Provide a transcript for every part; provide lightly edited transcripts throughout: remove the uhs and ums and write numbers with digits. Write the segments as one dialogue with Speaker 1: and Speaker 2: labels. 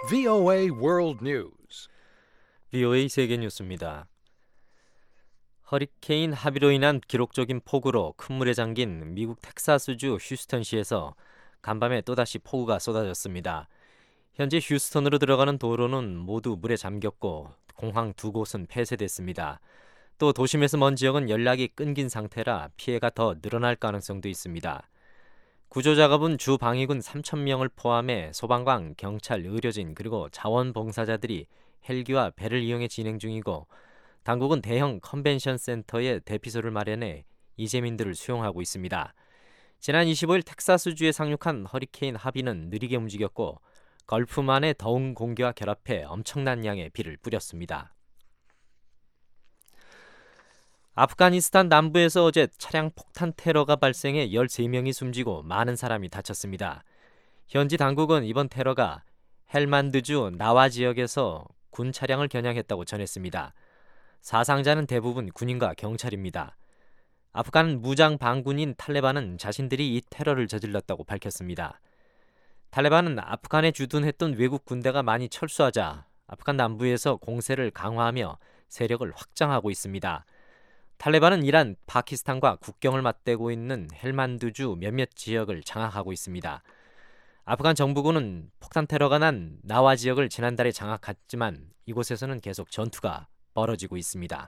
Speaker 1: VOA World News.
Speaker 2: VOA 세계 뉴스입니다. 허리케인 하비로 인한 기록적인 폭우로 큰 물에 잠긴 미국 텍사스주 휴스턴시에서 간밤에 또다시 폭우가 쏟아졌습니다. 현재 휴스턴으로 들어가는 도로는 모두 물에 잠겼고 공항 두 곳은 폐쇄됐습니다. 또 도심에서 먼 지역은 연락이 끊긴 상태라 피해가 더 늘어날 가능성도 있습니다. 구조 작업은 주 방위군 3,000명을 포함해 소방관, 경찰, 의료진 그리고 자원봉사자들이 헬기와 배를 이용해 진행 중이고 당국은 대형 컨벤션 센터에 대피소를 마련해 이재민들을 수용하고 있습니다. 지난 25일 텍사스주에 상륙한 허리케인 하비는 느리게 움직였고 걸프만의 더운 공기와 결합해 엄청난 양의 비를 뿌렸습니다. 아프가니스탄 남부에서 어제 차량 폭탄 테러가 발생해 13명이 숨지고 많은 사람이 다쳤습니다. 현지 당국은 이번 테러가 헬만드주 나와 지역에서 군 차량을 겨냥했다고 전했습니다. 사상자는 대부분 군인과 경찰입니다. 아프간 무장 반군인 탈레반은 자신들이 이 테러를 저질렀다고 밝혔습니다. 탈레반은 아프간에 주둔했던 외국 군대가 많이 철수하자 아프간 남부에서 공세를 강화하며 세력을 확장하고 있습니다. 탈레반은 이란, 파키스탄과 국경을 맞대고 있는 헬만드주 몇몇 지역을 장악하고 있습니다. 아프간 정부군은 폭탄 테러가 난 나와 지역을 지난달에 장악했지만 이곳에서는 계속 전투가 벌어지고 있습니다.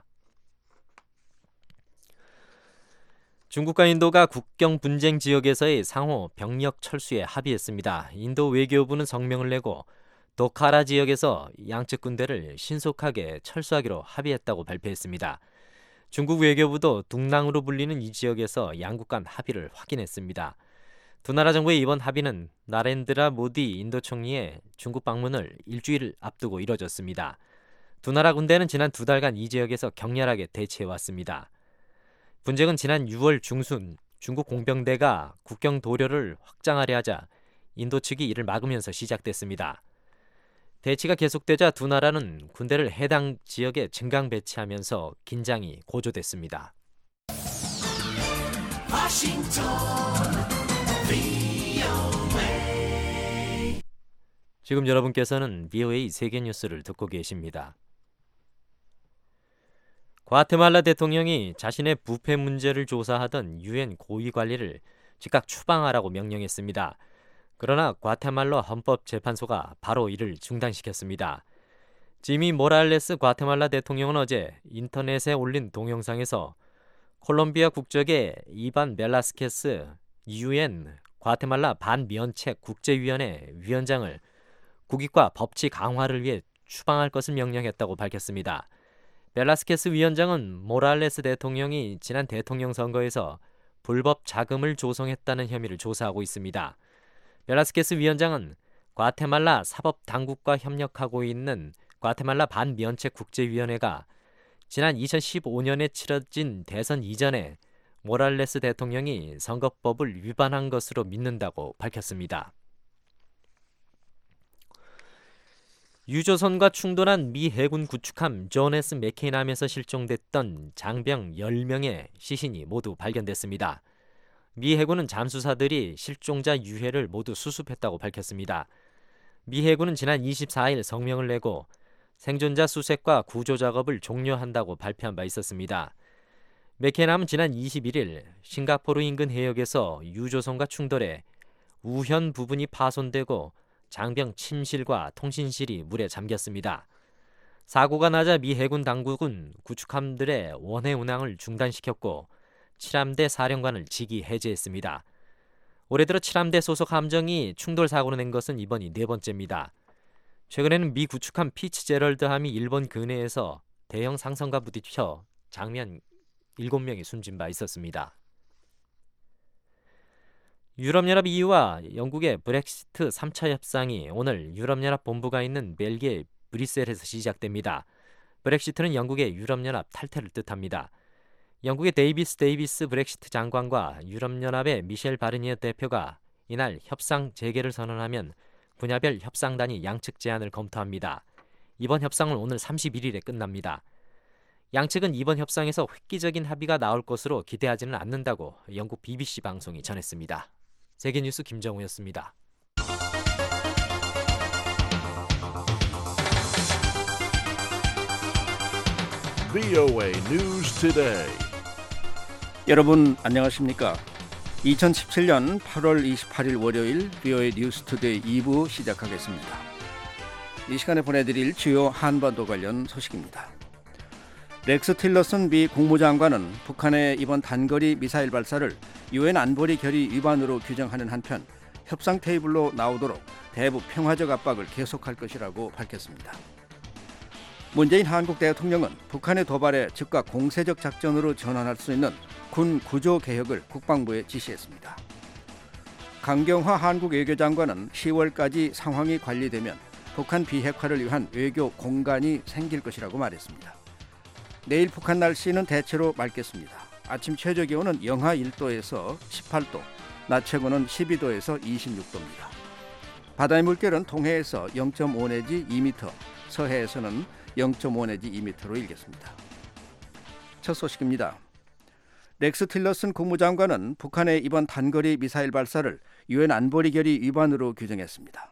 Speaker 2: 중국과 인도가 국경 분쟁 지역에서의 상호 병력 철수에 합의했습니다. 인도 외교부는 성명을 내고 도카라 지역에서 양측 군대를 신속하게 철수하기로 합의했다고 발표했습니다. 중국 외교부도 둥랑으로 불리는 이 지역에서 양국 간 합의를 확인했습니다. 두 나라 정부의 이번 합의는 나렌드라 모디 인도 총리의 중국 방문을 일주일 앞두고 이뤄졌습니다. 두 나라 군대는 지난 두 달간 이 지역에서 격렬하게 대치해왔습니다. 분쟁은 지난 6월 중순 중국 공병대가 국경 도료를 확장하려 하자 인도 측이 이를 막으면서 시작됐습니다. 대치가 계속되자 두 나라는 군대를 해당 지역에 증강 배치하면서 긴장이 고조됐습니다. 지금 여러분께서는 VOA 세계 뉴스를 듣고 계십니다. 과테말라 대통령이 자신의 부패 문제를 조사하던 유엔 고위 관리를 즉각 추방하라고 명령했습니다. 그러나 과테말라 헌법재판소가 바로 이를 중단시켰습니다. 지미 모랄레스 과테말라 대통령은 어제 인터넷에 올린 동영상에서 콜롬비아 국적의 이반 벨라스케스 유엔 과테말라 반면책 국제위원회 위원장을 국익과 법치 강화를 위해 추방할 것을 명령했다고 밝혔습니다. 벨라스케스 위원장은 모랄레스 대통령이 지난 대통령 선거에서 불법 자금을 조성했다는 혐의를 조사하고 있습니다. 벨라스케스 위원장은 과테말라 사법당국과 협력하고 있는 과테말라 반면책 국제위원회가 지난 2015년에 치러진 대선 이전에 모랄레스 대통령이 선거법을 위반한 것으로 믿는다고 밝혔습니다. 유조선과 충돌한 미 해군 구축함 존 S 맥케인함에서 실종됐던 장병 10명의 시신이 모두 발견됐습니다. 미 해군은 잠수사들이 실종자 유해를 모두 수습했다고 밝혔습니다. 미 해군은 지난 24일 성명을 내고 생존자 수색과 구조 작업을 종료한다고 발표한 바 있었습니다. 맥케인함은 지난 21일 싱가포르 인근 해역에서 유조선과 충돌해 우현 부분이 파손되고 장병 침실과 통신실이 물에 잠겼습니다. 사고가 나자 미 해군 당국은 구축함들의 원해 운항을 중단시켰고 7함대 사령관을 직위 해제했습니다. 올해 들어 7함대 소속 함정이 충돌 사고를 낸 것은 이번이 네 번째입니다. 최근에는 미 구축함 피츠제럴드함이 일본 근해에서 대형 상선과 부딪혀 장병 7명이 숨진 바 있었습니다. 유럽연합 EU와 영국의 브렉시트 3차 협상이 오늘 유럽연합 본부가 있는 벨기에 브뤼셀에서 시작됩니다. 브렉시트는 영국의 유럽연합 탈퇴를 뜻합니다. 영국의 데이비스 브렉시트 장관과 유럽연합의 미셸 바르니에 대표가 이날 협상 재개를 선언하면 분야별 협상단이 양측 제안을 검토합니다. 이번 협상은 오늘 31일에 끝납니다. 양측은 이번 협상에서 획기적인 합의가 나올 것으로 기대하지는 않는다고 영국 BBC 방송이 전했습니다. 세계뉴스 김정우였습니다.
Speaker 3: VOA News Today.
Speaker 4: 여러분 안녕하십니까? 2017년 8월 28일 월요일 VOA 뉴스 투데이 2부 시작하겠습니다. 이 시간에 보내드릴 주요 한반도 관련 소식입니다. 렉스 틸러슨 미 국무장관은 북한의 이번 단거리 미사일 발사를 유엔 안보리 결의 위반으로 규정하는 한편 협상 테이블로 나오도록 대북 평화적 압박을 계속할 것이라고 밝혔습니다. 문재인 한국 대통령은 북한의 도발에 즉각 공세적 작전으로 전환할 수 있는 군 구조 개혁을 국방부에 지시했습니다. 강경화 한국 외교장관은 10월까지 상황이 관리되면 북한 비핵화를 위한 외교 공간이 생길 것이라고 말했습니다. 내일 북한 날씨는 대체로 맑겠습니다. 아침 최저기온은 영하 1도에서 18도, 낮 최고는 12도에서 26도입니다. 바다의 물결은 동해에서 0.5 내지 2m, 서해에서는 0.5 내지 2m로 일겠습니다. 첫 소식입니다. 렉스 틸러슨 국무장관은 북한의 이번 단거리 미사일 발사를 유엔 안보리 결의 위반으로 규정했습니다.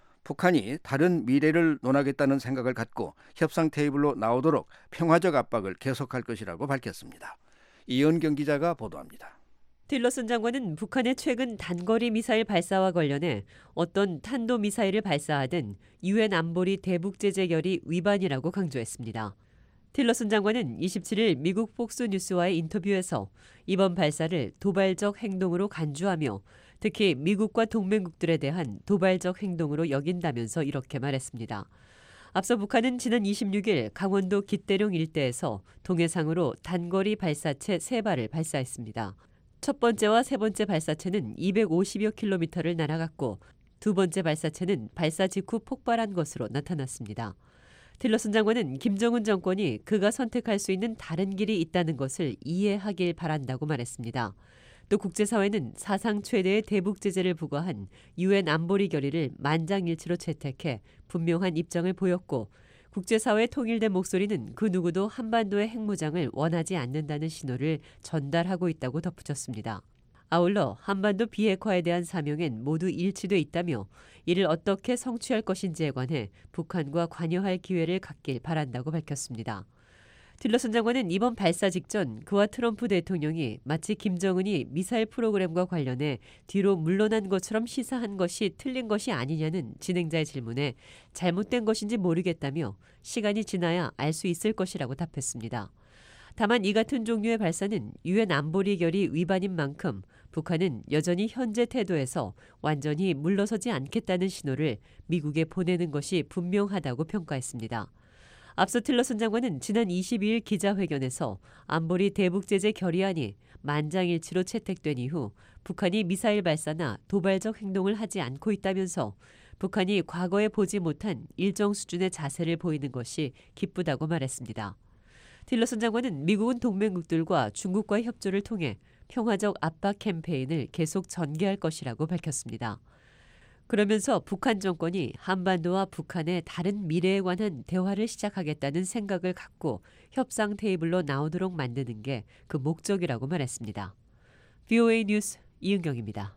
Speaker 4: 북한이 다른 미래를 논하겠다는 생각을 갖고 협상 테이블로 나오도록 평화적 압박을 계속할 것이라고 밝혔습니다. 이은경 기자가 보도합니다.
Speaker 5: 틸러슨 장관은 북한의 최근 단거리 미사일 발사와 관련해 어떤 탄도미사일을 발사하든 유엔 안보리 대북제재 결의 위반이라고 강조했습니다. 틸러슨 장관은 27일 미국 폭스뉴스와의 인터뷰에서 이번 발사를 도발적 행동으로 간주하며 특히 미국과 동맹국들에 대한 도발적 행동으로 여긴다면서 이렇게 말했습니다. 앞서 북한은 지난 26일 강원도 기대룡 일대에서 동해상으로 단거리 발사체 3발을 발사했습니다. 첫 번째와 세 번째 발사체는 250여 킬로미터를 날아갔고 두 번째 발사체는 발사 직후 폭발한 것으로 나타났습니다. 틸러슨 장관은 김정은 정권이 그가 선택할 수 있는 다른 길이 있다는 것을 이해하길 바란다고 말했습니다. 또 국제사회는 사상 최대의 대북 제재를 부과한 유엔 안보리 결의를 만장일치로 채택해 분명한 입장을 보였고 국제사회의 통일된 목소리는 그 누구도 한반도의 핵무장을 원하지 않는다는 신호를 전달하고 있다고 덧붙였습니다. 아울러 한반도 비핵화에 대한 사명엔 모두 일치돼 있다며 이를 어떻게 성취할 것인지에 관해 북한과 관여할 기회를 갖길 바란다고 밝혔습니다. 틸러슨 장관은 이번 발사 직전 그와 트럼프 대통령이 마치 김정은이 미사일 프로그램과 관련해 뒤로 물러난 것처럼 시사한 것이 틀린 것이 아니냐는 진행자의 질문에 잘못된 것인지 모르겠다며 시간이 지나야 알 수 있을 것이라고 답했습니다. 다만 이 같은 종류의 발사는 유엔 안보리 결의 위반인 만큼 북한은 여전히 현재 태도에서 완전히 물러서지 않겠다는 신호를 미국에 보내는 것이 분명하다고 평가했습니다. 앞서 틸러슨 장관은 지난 22일 기자회견에서 안보리 대북제재 결의안이 만장일치로 채택된 이후 북한이 미사일 발사나 도발적 행동을 하지 않고 있다면서 북한이 과거에 보지 못한 일정 수준의 자세를 보이는 것이 기쁘다고 말했습니다. 틸러슨 장관은 미국은 동맹국들과 중국과의 협조를 통해 평화적 압박 캠페인을 계속 전개할 것이라고 밝혔습니다. 그러면서 북한 정권이 한반도와 북한의 다른 미래에 관한 대화를 시작하겠다는 생각을 갖고 협상 테이블로 나오도록 만드는 게 그 목적이라고 말했습니다. VOA 뉴스 이은경입니다.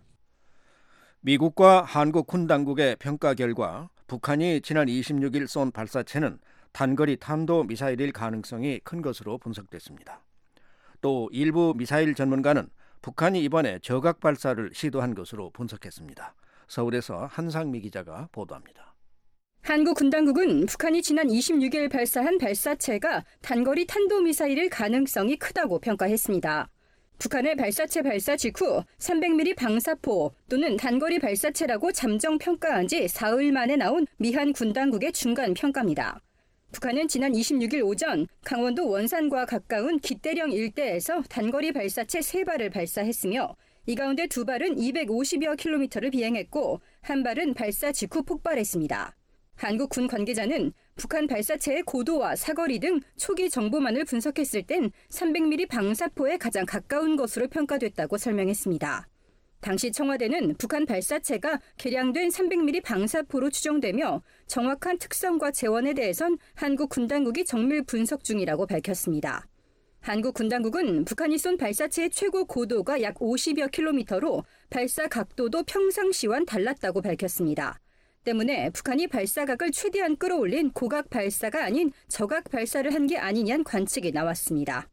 Speaker 4: 미국과 한국 군 당국의 평가 결과 북한이 지난 26일 쏜 발사체는 단거리 탄도미사일일 가능성이 큰 것으로 분석됐습니다. 또 일부 미사일 전문가는 북한이 이번에 저각 발사를 시도한 것으로 분석했습니다. 서울에서 한상미 기자가 보도합니다.
Speaker 6: 한국 군 당국은 북한이 지난 26일 발사한 발사체가 단거리 탄도미사일일 가능성이 크다고 평가했습니다. 북한의 발사체 발사 직후 300mm 방사포 또는 단거리 발사체라고 잠정 평가한 지 사흘 만에 나온 미한 군 당국의 중간 평가입니다. 북한은 지난 26일 오전 강원도 원산과 가까운 기대령 일대에서 단거리 발사체 3발을 발사했으며 이 가운데 2발은 250여 킬로미터를 비행했고 한 발은 발사 직후 폭발했습니다. 한국 군 관계자는 북한 발사체의 고도와 사거리 등 초기 정보만을 분석했을 땐 300mm 방사포에 가장 가까운 것으로 평가됐다고 설명했습니다. 당시 청와대는 북한 발사체가 개량된 300mm 방사포로 추정되며 정확한 특성과 재원에 대해선 한국 군 당국이 정밀 분석 중이라고 밝혔습니다. 한국 군 당국은 북한이 쏜 발사체의 최고 고도가 약 50여 킬로미터로 발사 각도도 평상시와는 달랐다고 밝혔습니다. 때문에 북한이 발사각을 최대한 끌어올린 고각 발사가 아닌 저각 발사를 한 게 아니냐는 관측이 나왔습니다.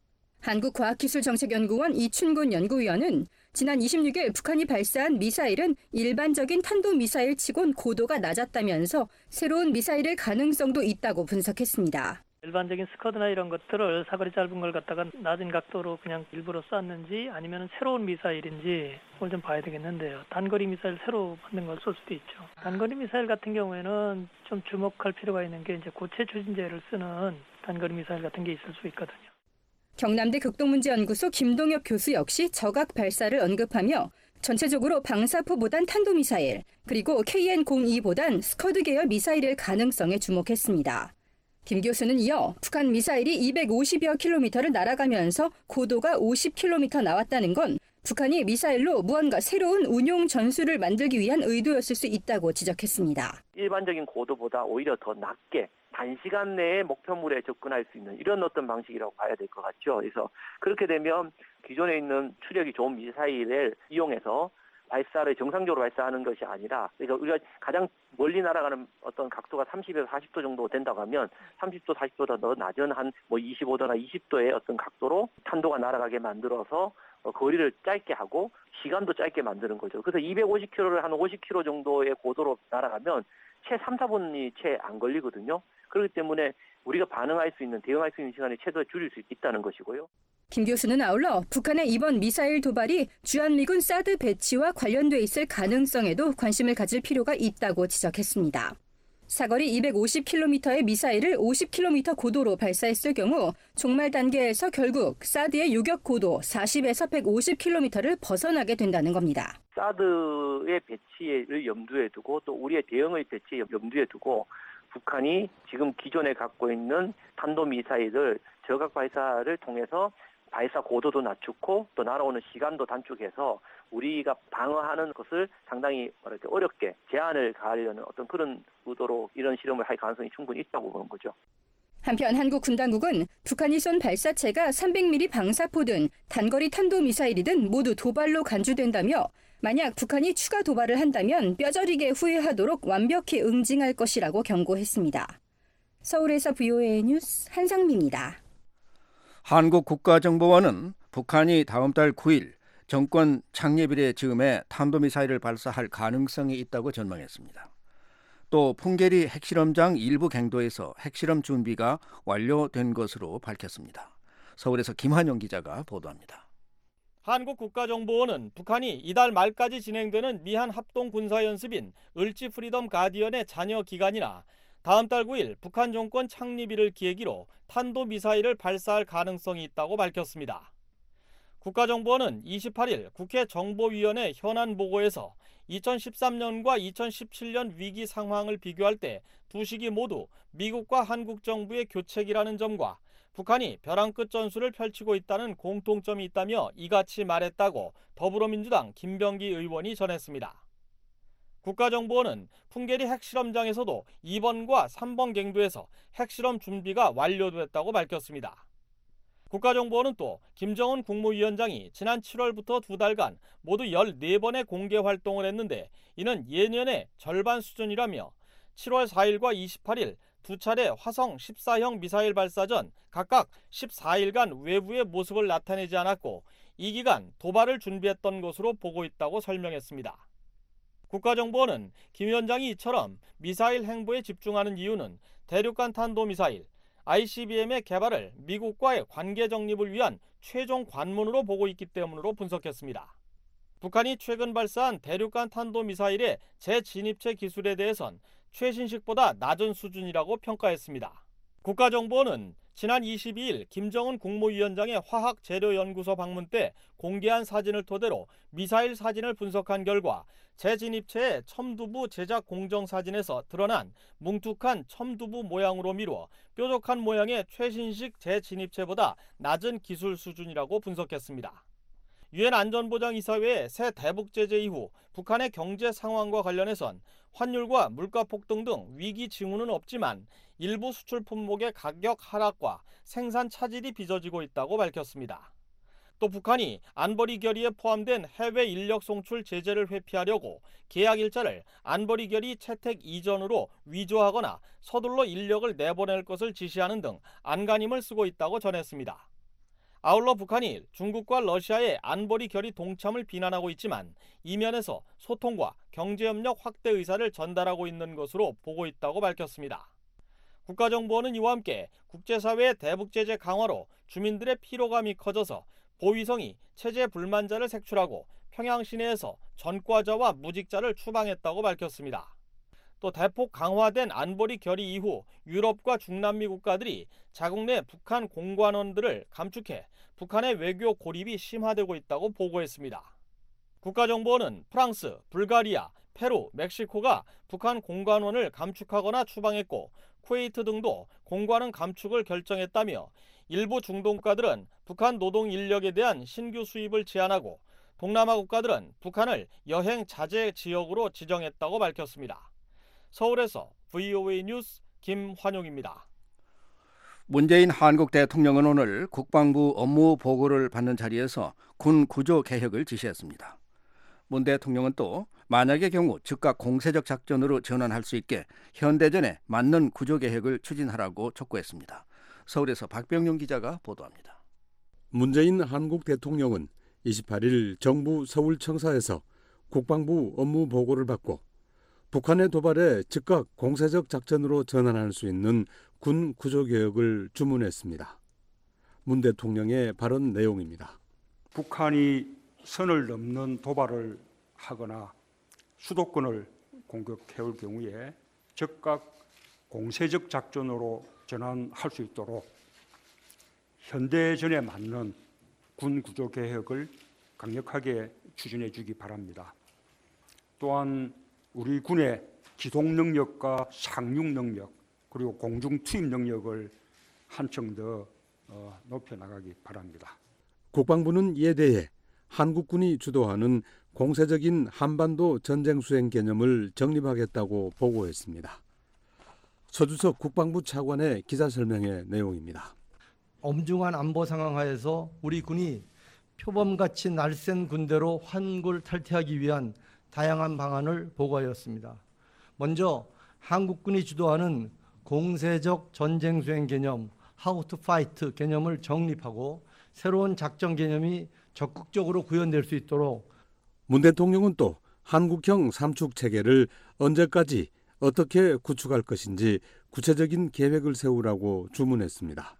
Speaker 6: 한국과학기술정책연구원 이춘곤 연구위원은 지난 26일 북한이 발사한 미사일은 일반적인 탄도미사일 치곤 고도가 낮았다면서 새로운 미사일일 가능성도 있다고 분석했습니다.
Speaker 7: 일반적인 스커드나 이런 것들을 사거리 짧은 걸 갖다가 낮은 각도로 그냥 일부러 쐈는지 아니면 새로운 미사일인지 그걸 좀 봐야 되겠는데요. 단거리 미사일 새로 만든 걸 쏠 수도 있죠. 단거리 미사일 같은 경우에는 좀 주목할 필요가 있는 게 이제 고체 추진제를 쓰는 단거리 미사일 같은 게 있을 수 있거든요.
Speaker 6: 경남대 극동문제연구소 김동혁 교수 역시 저각 발사를 언급하며 전체적으로 방사포보단 탄도미사일 그리고 KN-02보단 스커드 계열 미사일일 가능성에 주목했습니다. 김 교수는 이어 북한 미사일이 250여 킬로미터를 날아가면서 고도가 50킬로미터 나왔다는 건 북한이 미사일로 무언가 새로운 운용 전술을 만들기 위한 의도였을 수 있다고 지적했습니다.
Speaker 8: 일반적인 고도보다 오히려 더 낮게 단시간 내에 목표물에 접근할 수 있는 이런 어떤 방식이라고 봐야 될 것 같죠. 그래서 그렇게 되면 기존에 있는 추력이 좋은 미사일을 이용해서 발사를 정상적으로 발사하는 것이 아니라, 그러니까 우리가 가장 멀리 날아가는 어떤 각도가 30에서 40도 정도 된다고 하면 30도, 40도보다 더 낮은 한 25도나 20도의 어떤 각도로 탄도가 날아가게 만들어서 거리를 짧게 하고 시간도 짧게 만드는 거죠. 그래서 250km를 한 50km 정도의 고도로 날아가면 채 3, 4분이 채 안 걸리거든요. 그렇기 때문에 우리가 대응할 수 있는 시간이 최대 줄일 수 있다는 것이고요.
Speaker 6: 김 교수는 아울러 북한의 이번 미사일 도발이 주한미군 사드 배치와 관련돼 있을 가능성에도 관심을 가질 필요가 있다고 지적했습니다. 사거리 250km의 미사일을 50km 고도로 발사했을 경우 종말 단계에서 결국 사드의 요격 고도 40에서 150km를 벗어나게 된다는 겁니다.
Speaker 8: 사드의 배치를 염두에 두고 또 우리의 대응의 배치에 염두에 두고 북한이 지금 기존에 갖고 있는 탄도미사일을 저각 발사를 통해서 발사 고도도 낮추고 또 날아오는 시간도 단축해서 우리가 방어하는 것을 상당히 어렵게 제한을 가하려는 어떤 그런 의도로 이런 실험을 할 가능성이 충분히 있다고 보는 거죠.
Speaker 6: 한편 한국군당국은 북한이 쏜 발사체가 300mm 방사포든 단거리 탄도미사일이든 모두 도발로 간주된다며 만약 북한이 추가 도발을 한다면 뼈저리게 후회하도록 완벽히 응징할 것이라고 경고했습니다. 서울에서 VOA 뉴스 한상미입니다.
Speaker 4: 한국국가정보원은 북한이 다음 달 9일 정권 창립일의 즈음에 탄도미사일을 발사할 가능성이 있다고 전망했습니다. 또 풍계리 핵실험장 일부 갱도에서 핵실험 준비가 완료된 것으로 밝혔습니다. 서울에서 김한영 기자가 보도합니다.
Speaker 9: 한국국가정보원은 북한이 이달 말까지 진행되는 미한 합동군사연습인 을지 프리덤 가디언의 잔여 기간이나 다음 달 9일 북한 정권 창립일을 기획으로 탄도미사일을 발사할 가능성이 있다고 밝혔습니다. 국가정보원은 28일 국회 정보위원회 현안 보고에서 2013년과 2017년 위기 상황을 비교할 때 두 시기 모두 미국과 한국 정부의 교책이라는 점과 북한이 벼랑 끝 전술을 펼치고 있다는 공통점이 있다며 이같이 말했다고 더불어민주당 김병기 의원이 전했습니다. 국가정보원은 풍계리 핵실험장에서도 2번과 3번 갱도에서 핵실험 준비가 완료됐다고 밝혔습니다. 국가정보원은 또 김정은 국무위원장이 지난 7월부터 두 달간 모두 14번의 공개 활동을 했는데 이는 예년의 절반 수준이라며 7월 4일과 28일 두 차례 화성 14형 미사일 발사 전 각각 14일간 외부의 모습을 나타내지 않았고 이 기간 도발을 준비했던 것으로 보고 있다고 설명했습니다. 국가정보원은 김 위원장이 이처럼 미사일 행보에 집중하는 이유는 대륙간 탄도미사일, ICBM의 개발을 미국과의 관계 정립을 위한 최종 관문으로 보고 있기 때문으로 분석했습니다. 북한이 최근 발사한 대륙간 탄도미사일의 재진입체 기술에 대해선 최신식보다 낮은 수준이라고 평가했습니다. 국가정보원은 지난 22일 김정은 국무위원장의 화학재료연구소 방문 때 공개한 사진을 토대로 미사일 사진을 분석한 결과 재진입체의 첨두부 제작 공정 사진에서 드러난 뭉툭한 첨두부 모양으로 미루어 뾰족한 모양의 최신식 재진입체보다 낮은 기술 수준이라고 분석했습니다. 유엔 안전보장이사회의 새 대북 제재 이후 북한의 경제 상황과 관련해선 환율과 물가 폭등 등 위기 징후는 없지만 일부 수출 품목의 가격 하락과 생산 차질이 빚어지고 있다고 밝혔습니다. 또 북한이 안보리 결의에 포함된 해외 인력 송출 제재를 회피하려고 계약 일자를 안보리 결의 채택 이전으로 위조하거나 서둘러 인력을 내보낼 것을 지시하는 등 안간힘을 쓰고 있다고 전했습니다. 아울러 북한이 중국과 러시아의 안보리 결의 동참을 비난하고 있지만 이면에서 소통과 경제협력 확대 의사를 전달하고 있는 것으로 보고 있다고 밝혔습니다. 국가정보원은 이와 함께 국제사회의 대북제재 강화로 주민들의 피로감이 커져서 보위성이 체제 불만자를 색출하고 평양 시내에서 전과자와 무직자를 추방했다고 밝혔습니다. 또 대폭 강화된 안보리 결의 이후 유럽과 중남미 국가들이 자국 내 북한 공관원들을 감축해 북한의 외교 고립이 심화되고 있다고 보고했습니다. 국가정보원은 프랑스, 불가리아, 페루, 멕시코가 북한 공관원을 감축하거나 추방했고 쿠웨이트 등도 공관원 감축을 결정했다며 일부 중동 국가들은 북한 노동 인력에 대한 신규 수입을 제한하고 동남아 국가들은 북한을 여행 자제 지역으로 지정했다고 밝혔습니다. 서울에서 VOA 뉴스 김환용입니다.
Speaker 4: 문재인 한국 대통령은 오늘 국방부 업무 보고를 받는 자리에서 군 구조 개혁을 지시했습니다. 문 대통령은 또 만약의 경우 즉각 공세적 작전으로 전환할 수 있게 현대전에 맞는 구조 개혁을 추진하라고 촉구했습니다. 서울에서 박병용 기자가 보도합니다.
Speaker 10: 문재인 한국 대통령은 28일 정부 서울청사에서 국방부 업무 보고를 받고 북한의 도발에 즉각 공세적 작전으로 전환할 수 있는 군 구조개혁을 주문했습니다. 문 대통령의 발언 내용입니다.
Speaker 11: 북한이 선을 넘는 도발을 하거나 수도권을 공격해올 경우에 즉각 공세적 작전으로 전환할 수 있도록 현대전에 맞는 군 구조개혁을 강력하게 추진해 주기 바랍니다. 또한 우리 군의 기동 능력과 상륙 능력 그리고 공중 투입 능력을 한층 더 높여나가기 바랍니다.
Speaker 10: 국방부는 이에 대해 한국군이 주도하는 공세적인 한반도 전쟁 수행 개념을 정립하겠다고 보고했습니다. 서주석 국방부 차관의 기자 설명의 내용입니다.
Speaker 12: 엄중한 안보 상황 하에서 우리 군이 표범같이 날쌘 군대로 환골 탈퇴하기 위한 다양한 방안을 보고하였습니다. 먼저 한국군이 주도하는 공세적 전쟁 수행 개념, How to Fight 개념을 정립하고 새로운 작전 개념이 적극적으로 구현될 수 있도록
Speaker 10: 문 대통령은 또 한국형 삼축 체계를 언제까지 어떻게 구축할 것인지 구체적인 계획을 세우라고 주문했습니다.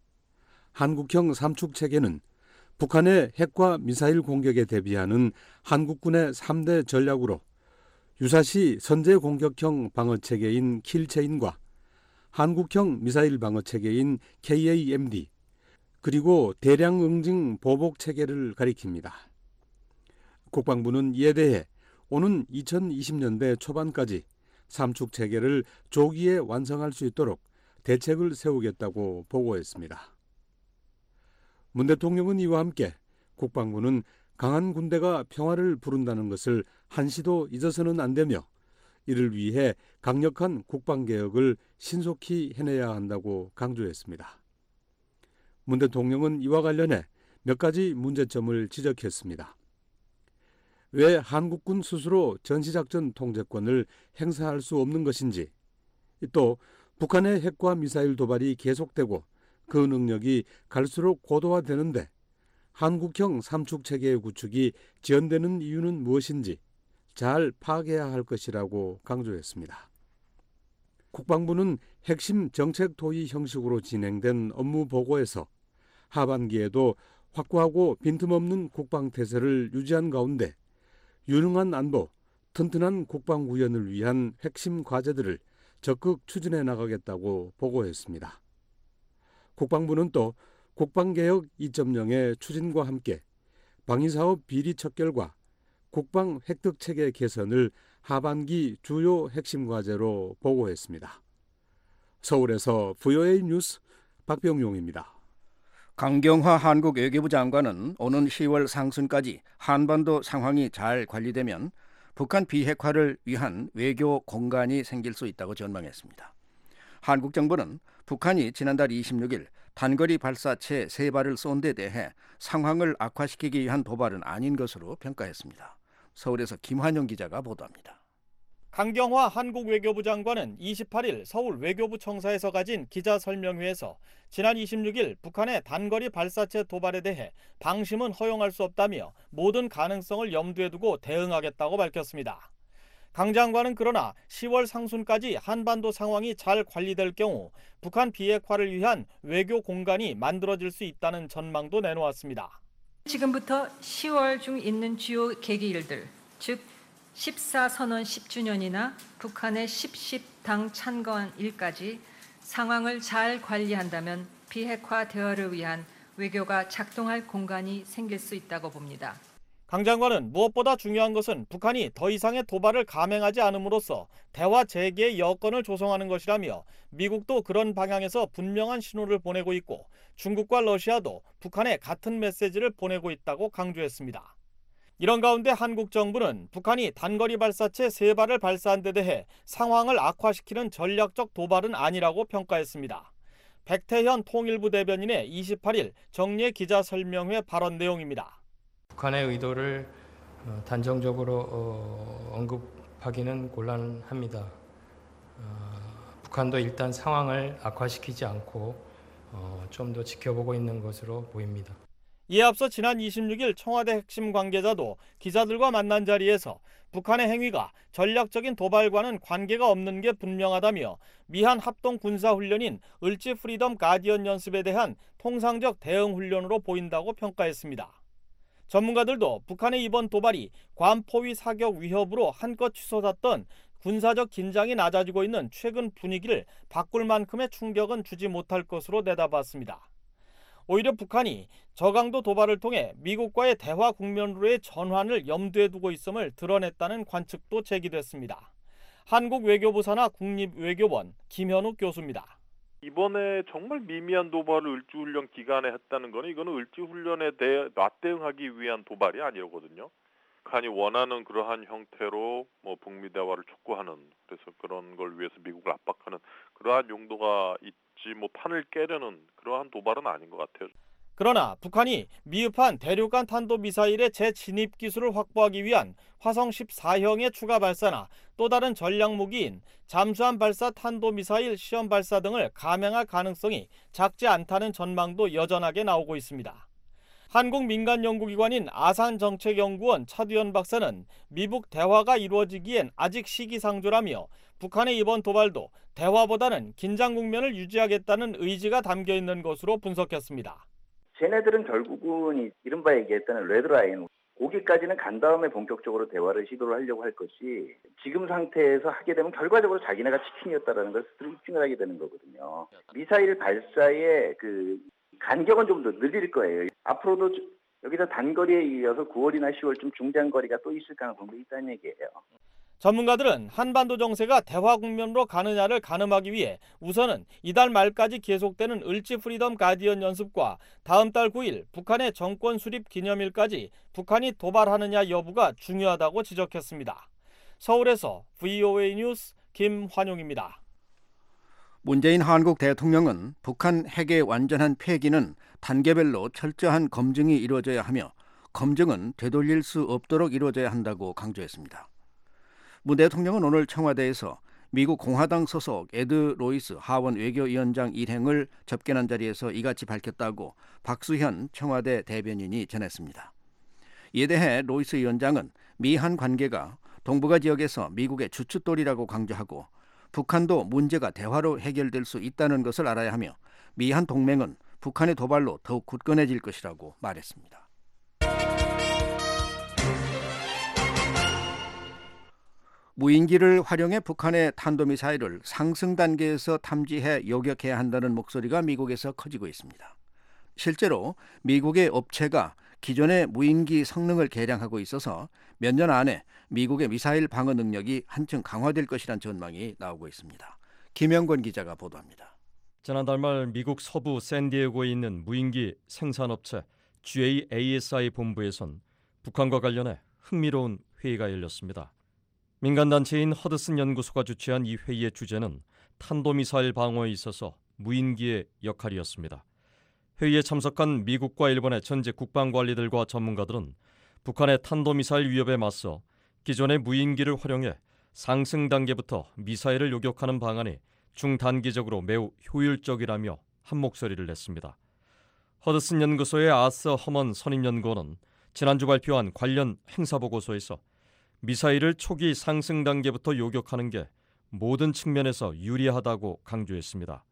Speaker 10: 한국형 삼축 체계는 북한의 핵과 미사일 공격에 대비하는 한국군의 3대 전략으로 유사시 선제 공격형 방어체계인 킬체인과 한국형 미사일 방어체계인 KAMD 그리고 대량 응징 보복체계를 가리킵니다. 국방부는 이에 대해 오는 2020년대 초반까지 삼축체계를 조기에 완성할 수 있도록 대책을 세우겠다고 보고했습니다. 문 대통령은 이와 함께 국방부는 강한 군대가 평화를 부른다는 것을 한시도 잊어서는 안 되며 이를 위해 강력한 국방개혁을 신속히 해내야 한다고 강조했습니다. 문 대통령은 이와 관련해 몇 가지 문제점을 지적했습니다. 왜 한국군 스스로 전시작전 통제권을 행사할 수 없는 것인지, 또 북한의 핵과 미사일 도발이 계속되고 그 능력이 갈수록 고도화되는데 한국형 삼축체계의 구축이 지연되는 이유는 무엇인지 잘 파악해야 할 것이라고 강조했습니다. 국방부는 핵심 정책 토의 형식으로 진행된 업무 보고에서 하반기에도 확고하고 빈틈없는 국방태세를 유지한 가운데 유능한 안보, 튼튼한 국방 구현을 위한 핵심 과제들을 적극 추진해 나가겠다고 보고했습니다. 국방부는 또 국방개혁 2.0의 추진과 함께 방위사업 비리 척결과 국방 획득체계 개선을 하반기 주요 핵심 과제로 보고했습니다. 서울에서 VOA 뉴스 박병용입니다.
Speaker 4: 강경화 한국 외교부 장관은 오는 10월 상순까지 한반도 상황이 잘 관리되면 북한 비핵화를 위한 외교 공간이 생길 수 있다고 전망했습니다. 한국 정부는 북한이 지난달 26일 단거리 발사체 3발을 쏜 데 대해 상황을 악화시키기 위한 도발은 아닌 것으로 평가했습니다. 서울에서 김환영 기자가 보도합니다.
Speaker 9: 강경화 한국 외교부 장관은 28일 서울 외교부 청사에서 가진 기자 설명회에서 지난 26일 북한의 단거리 발사체 도발에 대해 방심은 허용할 수 없다며 모든 가능성을 염두에 두고 대응하겠다고 밝혔습니다. 강 장관은 그러나 10월 상순까지 한반도 상황이 잘 관리될 경우 북한 비핵화를 위한 외교 공간이 만들어질 수 있다는 전망도 내놓았습니다.
Speaker 13: 지금부터 10월 중 있는 주요 계기일들, 즉 14선언 10주년이나 북한의 10당 찬거한 일까지 상황을 잘 관리한다면 비핵화 대화를 위한 외교가 작동할 공간이 생길 수 있다고 봅니다.
Speaker 9: 강 장관은 무엇보다 중요한 것은 북한이 더 이상의 도발을 감행하지 않음으로써 대화 재개의 여건을 조성하는 것이라며 미국도 그런 방향에서 분명한 신호를 보내고 있고 중국과 러시아도 북한에 같은 메시지를 보내고 있다고 강조했습니다. 이런 가운데 한국 정부는 북한이 단거리 발사체 3발을 발사한 데 대해 상황을 악화시키는 전략적 도발은 아니라고 평가했습니다. 백태현 통일부 대변인의 28일 정례 기자설명회 발언 내용입니다.
Speaker 14: 북한의 의도를 단정적으로 언급하기는 곤란합니다. 북한도 일단 상황을 악화시키지 않고 좀 더 지켜보고 있는 것으로 보입니다.
Speaker 9: 이에 앞서 지난 26일 청와대 핵심 관계자도 기자들과 만난 자리에서 북한의 행위가 전략적인 도발과는 관계가 없는 게 분명하다며 미한 합동 군사훈련인 을지 프리덤 가디언 연습에 대한 통상적 대응 훈련으로 보인다고 평가했습니다. 전문가들도 북한의 이번 도발이 괌 포위 사격 위협으로 한껏 치솟았던 군사적 긴장이 낮아지고 있는 최근 분위기를 바꿀 만큼의 충격은 주지 못할 것으로 내다봤습니다. 오히려 북한이 저강도 도발을 통해 미국과의 대화 국면으로의 전환을 염두에 두고 있음을 드러냈다는 관측도 제기됐습니다. 한국 외교부 산하 국립외교원 김현욱 교수입니다.
Speaker 15: 이번에 정말 미미한 도발을 을지훈련 기간에 했다는 거는 이거는 을지훈련에 대해 맞대응하기 위한 도발이 아니거든요. 북한이 원하는 그러한 형태로 북미 대화를 촉구하는, 그래서 그런 걸 위해서 미국을 압박하는 그러한 용도가 있지 판을 깨려는 그러한 도발은 아닌 것 같아요.
Speaker 9: 그러나 북한이 미흡한 대륙간 탄도미사일의 재진입 기술을 확보하기 위한 화성 14형의 추가 발사나 또 다른 전략무기인 잠수함 발사 탄도미사일 시험 발사 등을 감행할 가능성이 작지 않다는 전망도 여전하게 나오고 있습니다. 한국 민간연구기관인 아산정책연구원 차두현 박사는 미북 대화가 이루어지기엔 아직 시기상조라며 북한의 이번 도발도 대화보다는 긴장 국면을 유지하겠다는 의지가 담겨 있는 것으로 분석했습니다.
Speaker 16: 쟤네들은 결국은 이른바 얘기했던 레드라인, 거기까지는 간 다음에 본격적으로 대화를 시도를 하려고 할 것이 지금 상태에서 하게 되면 결과적으로 자기네가 치킨이었다는 걸 스스로 입증을 하게 되는 거거든요. 미사일 발사의 간격은 좀 더 늘릴 거예요. 앞으로도 여기서 단거리에 이어서 9월이나 10월쯤 중장거리가 또 있을 가능성도 있다는 얘기예요.
Speaker 9: 전문가들은 한반도 정세가 대화 국면으로 가느냐를 가늠하기 위해 우선은 이달 말까지 계속되는 을지 프리덤 가디언 연습과 다음 달 9일 북한의 정권 수립 기념일까지 북한이 도발하느냐 여부가 중요하다고 지적했습니다. 서울에서 VOA 뉴스 김환용입니다.
Speaker 4: 문재인 한국 대통령은 북한 핵의 완전한 폐기는 단계별로 철저한 검증이 이루어져야 하며 검증은 되돌릴 수 없도록 이루어져야 한다고 강조했습니다. 문 대통령은 오늘 청와대에서 미국 공화당 소속 에드 로이스 하원 외교위원장 일행을 접견한 자리에서 이같이 밝혔다고 박수현 청와대 대변인이 전했습니다. 이에 대해 로이스 위원장은 미한 관계가 동북아 지역에서 미국의 주춧돌이라고 강조하고 북한도 문제가 대화로 해결될 수 있다는 것을 알아야 하며 미한 동맹은 북한의 도발로 더욱 굳건해질 것이라고 말했습니다. 무인기를 활용해 북한의 탄도미사일을 상승 단계에서 탐지해 요격해야 한다는 목소리가 미국에서 커지고 있습니다. 실제로 미국의 업체가 기존의 무인기 성능을 개량하고 있어서 몇 년 안에 미국의 미사일 방어 능력이 한층 강화될 것이란 전망이 나오고 있습니다. 김영권 기자가 보도합니다.
Speaker 17: 지난달 말 미국 서부 샌디에고에 있는 무인기 생산업체 GAASI 본부에선 북한과 관련해 흥미로운 회의가 열렸습니다. 민간단체인 허드슨 연구소가 주최한 이 회의의 주제는 탄도미사일 방어에 있어서 무인기의 역할이었습니다. 회의에 참석한 미국과 일본의 전직 국방관리들과 전문가들은 북한의 탄도미사일 위협에 맞서 기존의 무인기를 활용해 상승 단계부터 미사일을 요격하는 방안이 중단기적으로 매우 효율적이라며 한 목소리를 냈습니다. 허드슨 연구소의 아서 허먼 선임연구원은 지난주 발표한 관련 행사보고서에서 미사일을 초기 상승 단계부터 요격하는 게 모든 측면에서 유리하다고 강조했습니다.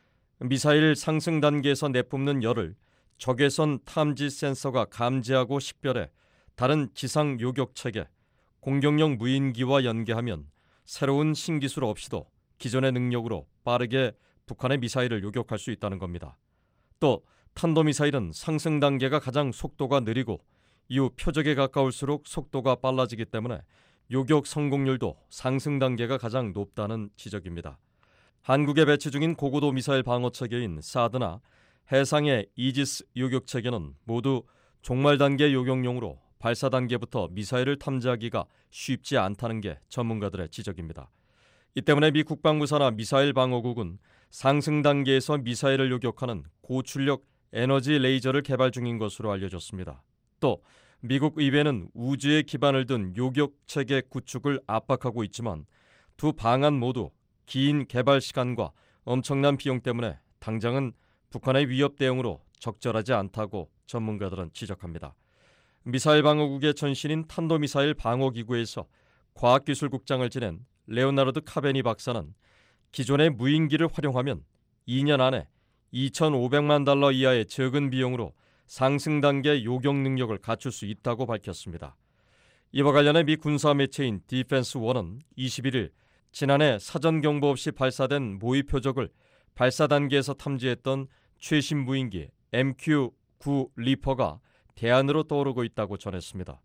Speaker 17: 미사일 상승 단계에서 내뿜는 열을 적외선 탐지 센서가 감지하고 식별해 다른 지상 요격 체계, 공격용 무인기와 연계하면 새로운 신기술 없이도 기존의 능력으로 빠르게 북한의 미사일을 요격할 수 있다는 겁니다. 또 탄도미사일은 상승 단계가 가장 속도가 느리고 이후 표적에 가까울수록 속도가 빨라지기 때문에 요격 성공률도 상승 단계가 가장 높다는 지적입니다. 한국에 배치 중인 고고도 미사일 방어 체계인 사드나 해상의 이지스 요격 체계는 모두 종말 단계 요격용으로 발사 단계부터 미사일을 탐지하기가 쉽지 않다는 게 전문가들의 지적입니다. 이 때문에 미 국방부 산하 미사일 방어국은 상승 단계에서 미사일을 요격하는 고출력 에너지 레이저를 개발 중인 것으로 알려졌습니다. 또 미국 의회는 우주에 기반을 둔 요격 체계 구축을 압박하고 있지만 두 방안 모두 긴 개발 시간과 엄청난 비용 때문에 당장은 북한의 위협 대응으로 적절하지 않다고 전문가들은 지적합니다. 미사일 방어국의 전신인 탄도미사일 방어기구에서 과학기술국장을 지낸 레오나르드 카베니 박사는 기존의 무인기를 활용하면 2년 안에 2,500만 달러 이하의 적은 비용으로 상승 단계 요격 능력을 갖출 수 있다고 밝혔습니다. 이와 관련해 미 군사 매체인 디펜스1은 21일 지난해 사전 경보 없이 발사된 모의 표적을 발사 단계에서 탐지했던 최신 무인기 MQ-9 리퍼가 대안으로 떠오르고 있다고 전했습니다.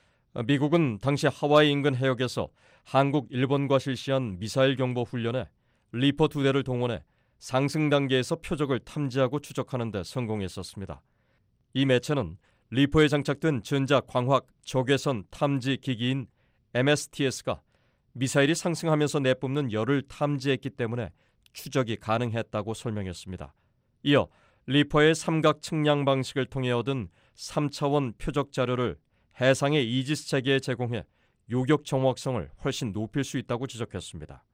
Speaker 17: 미국은 당시 하와이 인근 해역에서 한국, 일본과 실시한 미사일 경보 훈련에 리퍼 2대를 동원해 상승 단계에서 표적을 탐지하고 추적하는 데 성공했었습니다. 이 매체는 리퍼에 장착된 전자광학 적외선 탐지 기기인 MSTS가 미사일이 상승하면서 내뿜는 열을 탐지했기 때문에 추적이 가능했다고 설명했습니다. 이어 리퍼의 삼각 측량 방식을 통해 얻은 3차원 표적 자료를 해상의 이지스 체계에 제공해 요격 정확성을 훨씬 높일 수 있다고 지적했습니다.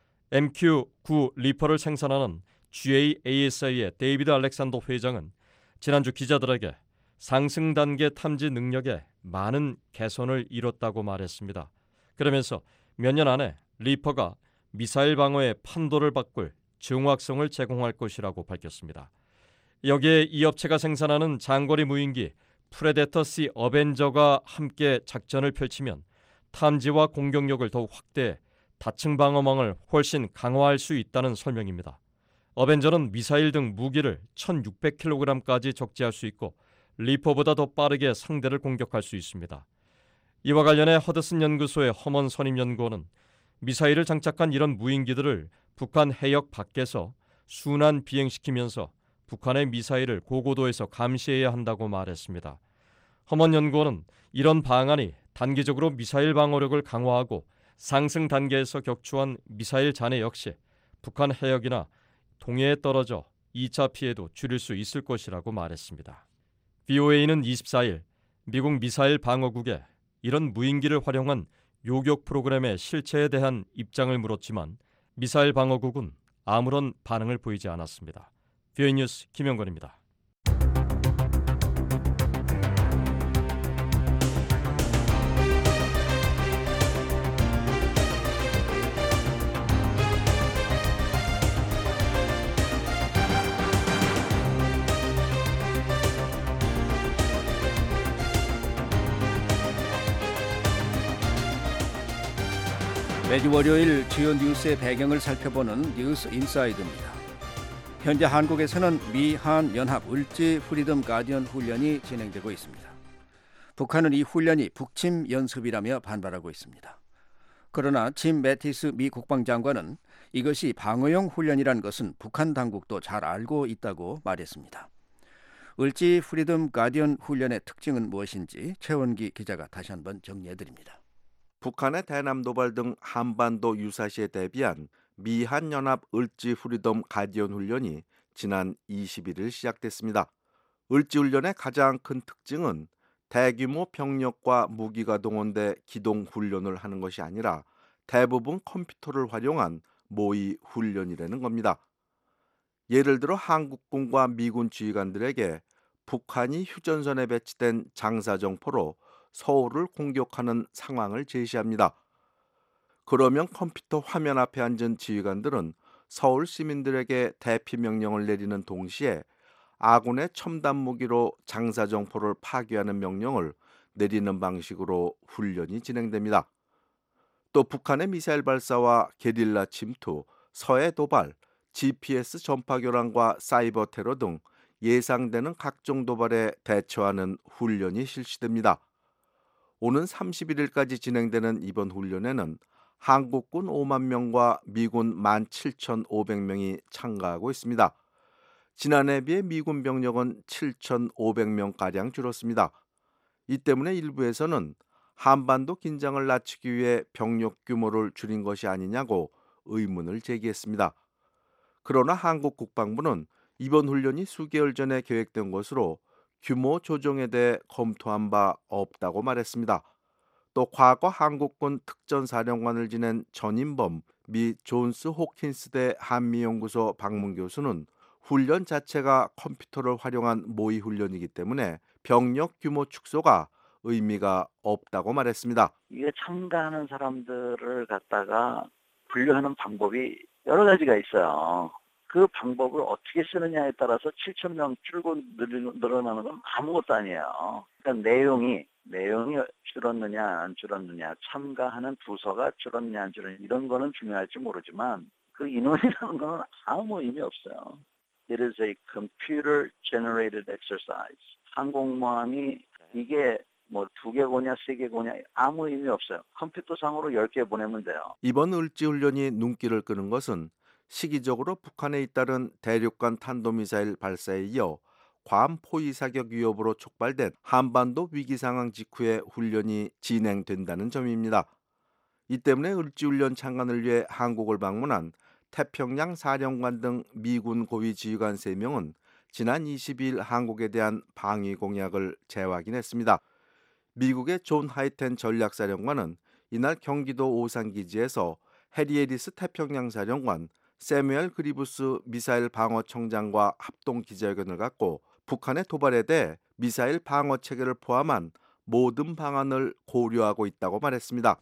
Speaker 17: MQ-9 리퍼를 생산하는 GAASA의 데이비드 알렉산더 회장은 지난주 기자들에게 상승 단계 탐지 능력에 많은 개선을 이뤘다고 말했습니다. 그러면서 몇 년 안에 리퍼가 미사일 방어의 판도를 바꿀 정확성을 제공할 것이라고 밝혔습니다. 여기에 이 업체가 생산하는 장거리 무인기 프레데터 C 어벤저가 함께 작전을 펼치면 탐지와 공격력을 더욱 확대해 다층 방어망을 훨씬 강화할 수 있다는 설명입니다. 어벤저는 미사일 등 무기를 1,600kg까지 적재할 수 있고 리퍼보다 더 빠르게 상대를 공격할 수 있습니다. 이와 관련해 허드슨 연구소의 허먼 선임연구원은 미사일을 장착한 이런 무인기들을 북한 해역 밖에서 순환 비행시키면서 북한의 미사일을 고고도에서 감시해야 한다고 말했습니다. 허먼 연구원은 이런 방안이 단기적으로 미사일 방어력을 강화하고 상승 단계에서 격추한 미사일 잔해 역시 북한 해역이나 동해에 떨어져 2차 피해도 줄일 수 있을 것이라고 말했습니다. VOA는 24일 미국 미사일 방어국에 이런 무인기를 활용한 요격 프로그램의 실체에 대한 입장을 물었지만 미사일 방어국은 아무런 반응을 보이지 않았습니다. VOA 뉴스 김영건입니다.
Speaker 4: 매주 월요일 주요 뉴스의 배경을 살펴보는 뉴스 인사이드입니다. 현재 한국에서는 미한 연합 을지 프리덤 가디언 훈련이 진행되고 있습니다. 북한은 이 훈련이 북침 연습이라며 반발하고 있습니다. 그러나 짐 매티스 미 국방장관은 이것이 방어용 훈련이란 것은 북한 당국도 잘 알고 있다고 말했습니다. 을지 프리덤 가디언 훈련의 특징은 무엇인지 최원기 기자가 다시 한번 정리해드립니다.
Speaker 18: 북한의 대남 도발 등 한반도 유사시에 대비한 미한연합 을지 프리덤 가디언 훈련이 지난 21일 시작됐습니다. 을지 훈련의 가장 큰 특징은 대규모 병력과 무기가 동원돼 기동 훈련을 하는 것이 아니라 대부분 컴퓨터를 활용한 모의 훈련이라는 겁니다. 예를 들어 한국군과 미군 지휘관들에게 북한이 휴전선에 배치된 장사정포로 서울을 공격하는 상황을 제시합니다. 그러면 컴퓨터 화면 앞에 앉은 지휘관들은 서울 시민들에게 대피 명령을 내리는 동시에 아군의 첨단 무기로 장사정포를 파괴하는 명령을 내리는 방식으로 훈련이 진행됩니다. 또 북한의 미사일 발사와 게릴라 침투, 서해 도발, GPS 전파 교란과 사이버 테러 등 예상되는 각종 도발에 대처하는 훈련이 실시됩니다. 오는 31일까지 진행되는 이번 훈련에는 한국군 5만 명과 미군 17,500명이 참가하고 있습니다. 지난해에 비해 미군 병력은 7,500명가량 줄었습니다. 이 때문에 일부에서는 한반도 긴장을 낮추기 위해 병력 규모를 줄인 것이 아니냐고 의문을 제기했습니다. 그러나 한국 국방부는 이번 훈련이 수개월 전에 계획된 것으로 규모 조정에 대해 검토한 바 없다고 말했습니다. 또 과거 한국군 특전사령관을 지낸 전인범 미 존스 호킨스대 한미연구소 방문 교수는 훈련 자체가 컴퓨터를 활용한 모의 훈련이기 때문에 병력 규모 축소가 의미가 없다고 말했습니다.
Speaker 19: 이게 참가하는 사람들을 갖다가 분류하는 방법이 여러 가지가 있어요. 그 방법을 어떻게 쓰느냐에 따라서 7,000명 줄고 늘어나는 건 아무것도 아니에요. 그러니까 내용이 줄었느냐 안 줄었느냐, 참가하는 부서가 줄었느냐 안 줄었느냐 이런 거는 중요할지 모르지만 그 인원이라는 거는 아무 의미 없어요. It is a computer generated exercise. 항공모함이 이게 뭐 2개고냐 3개고냐 아무 의미 없어요. 컴퓨터상으로 10개 보내면 돼요.
Speaker 18: 이번 을지 훈련이 눈길을 끄는 것은 시기적으로 북한에 잇따른 대륙간 탄도미사일 발사에 이어 괌 포위 사격 위협으로 촉발된 한반도 위기 상황 직후에 훈련이 진행된다는 점입니다. 이 때문에 을지 훈련 참관을 위해 한국을 방문한 태평양 사령관 등 미군 고위 지휘관 3명은 지난 22일 한국에 대한 방위 공약을 재확인했습니다. 미국의 존 하이텐 전략사령관은 이날 경기도 오산기지에서 해리 해리스 태평양 사령관, 세뮤엘 그리브스 미사일 방어청장과 합동 기자회견을 갖고 북한의 도발에 대해 미사일 방어 체계를 포함한 모든 방안을 고려하고 있다고 말했습니다.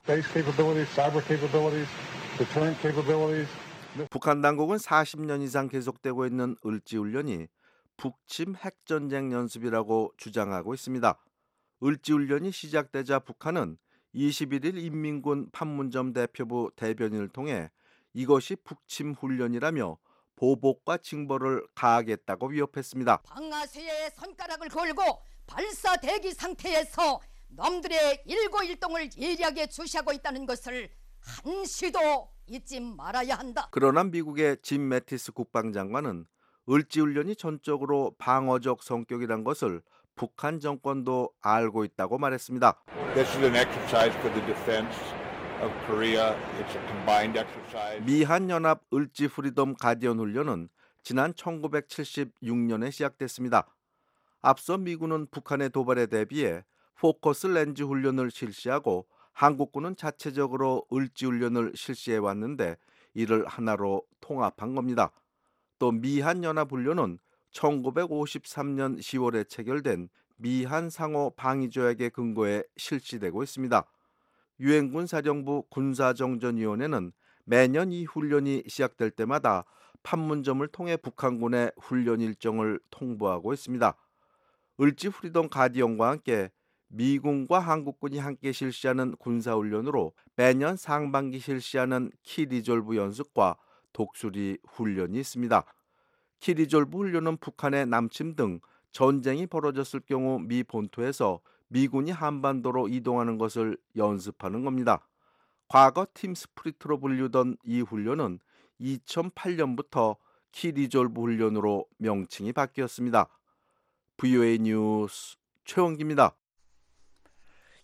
Speaker 18: 북한 당국은 40년 이상 계속되고 있는 을지 훈련이 북침 핵전쟁 연습이라고 주장하고 있습니다. 을지 훈련이 시작되자 북한은 21일 인민군 판문점 대표부 대변인을 통해 이것이 북침 훈련이라며 보복과 징벌을 가하겠다고 위협했습니다.
Speaker 20: 방아쇠에 손가락을 걸고 발사 대기 상태에서 놈들의 일거일동을 예리하게 주시하고 있다는 것을 한시도 잊지 말아야 한다.
Speaker 18: 그러나 미국의 짐 매티스 국방장관은 을지 훈련이 전적으로 방어적 성격이란 것을 북한 정권도 알고 있다고 말했습니다.
Speaker 3: This is an exercise for the defense of Korea. It's a combined exercise.
Speaker 18: 미한연합 을지 프리덤 가디언 훈련은 지난 1976년에 시작됐습니다. 앞서 미군은 북한의 도발에 대비해 포커스 렌즈 훈련을 실시하고 한국군은 자체적으로 을지 훈련을 실시해 왔는데 이를 하나로 통합한 겁니다. 또 미한연합훈련은 1953년 10월에 체결된 미한 상호 방위조약의 근거에 실시되고 있습니다. 유엔군 사령부 군사정전위원회는 매년 이 훈련이 시작될 때마다 판문점을 통해 북한군의 훈련 일정을 통보하고 있습니다. 을지 프리덤 가디언과 함께 미군과 한국군이 함께 실시하는 군사훈련으로 매년 상반기 실시하는 키리졸브 연습과 독수리 훈련이 있습니다. 키리졸브 훈련은 북한의 남침 등 전쟁이 벌어졌을 경우 미 본토에서 미군이 한반도로 이동하는 것을 연습하는 겁니다. 과거 팀 스프리트로 불리던 이 훈련은 2008년부터 키리졸브 훈련으로 명칭이 바뀌었습니다. VOA 뉴스 최원기입니다.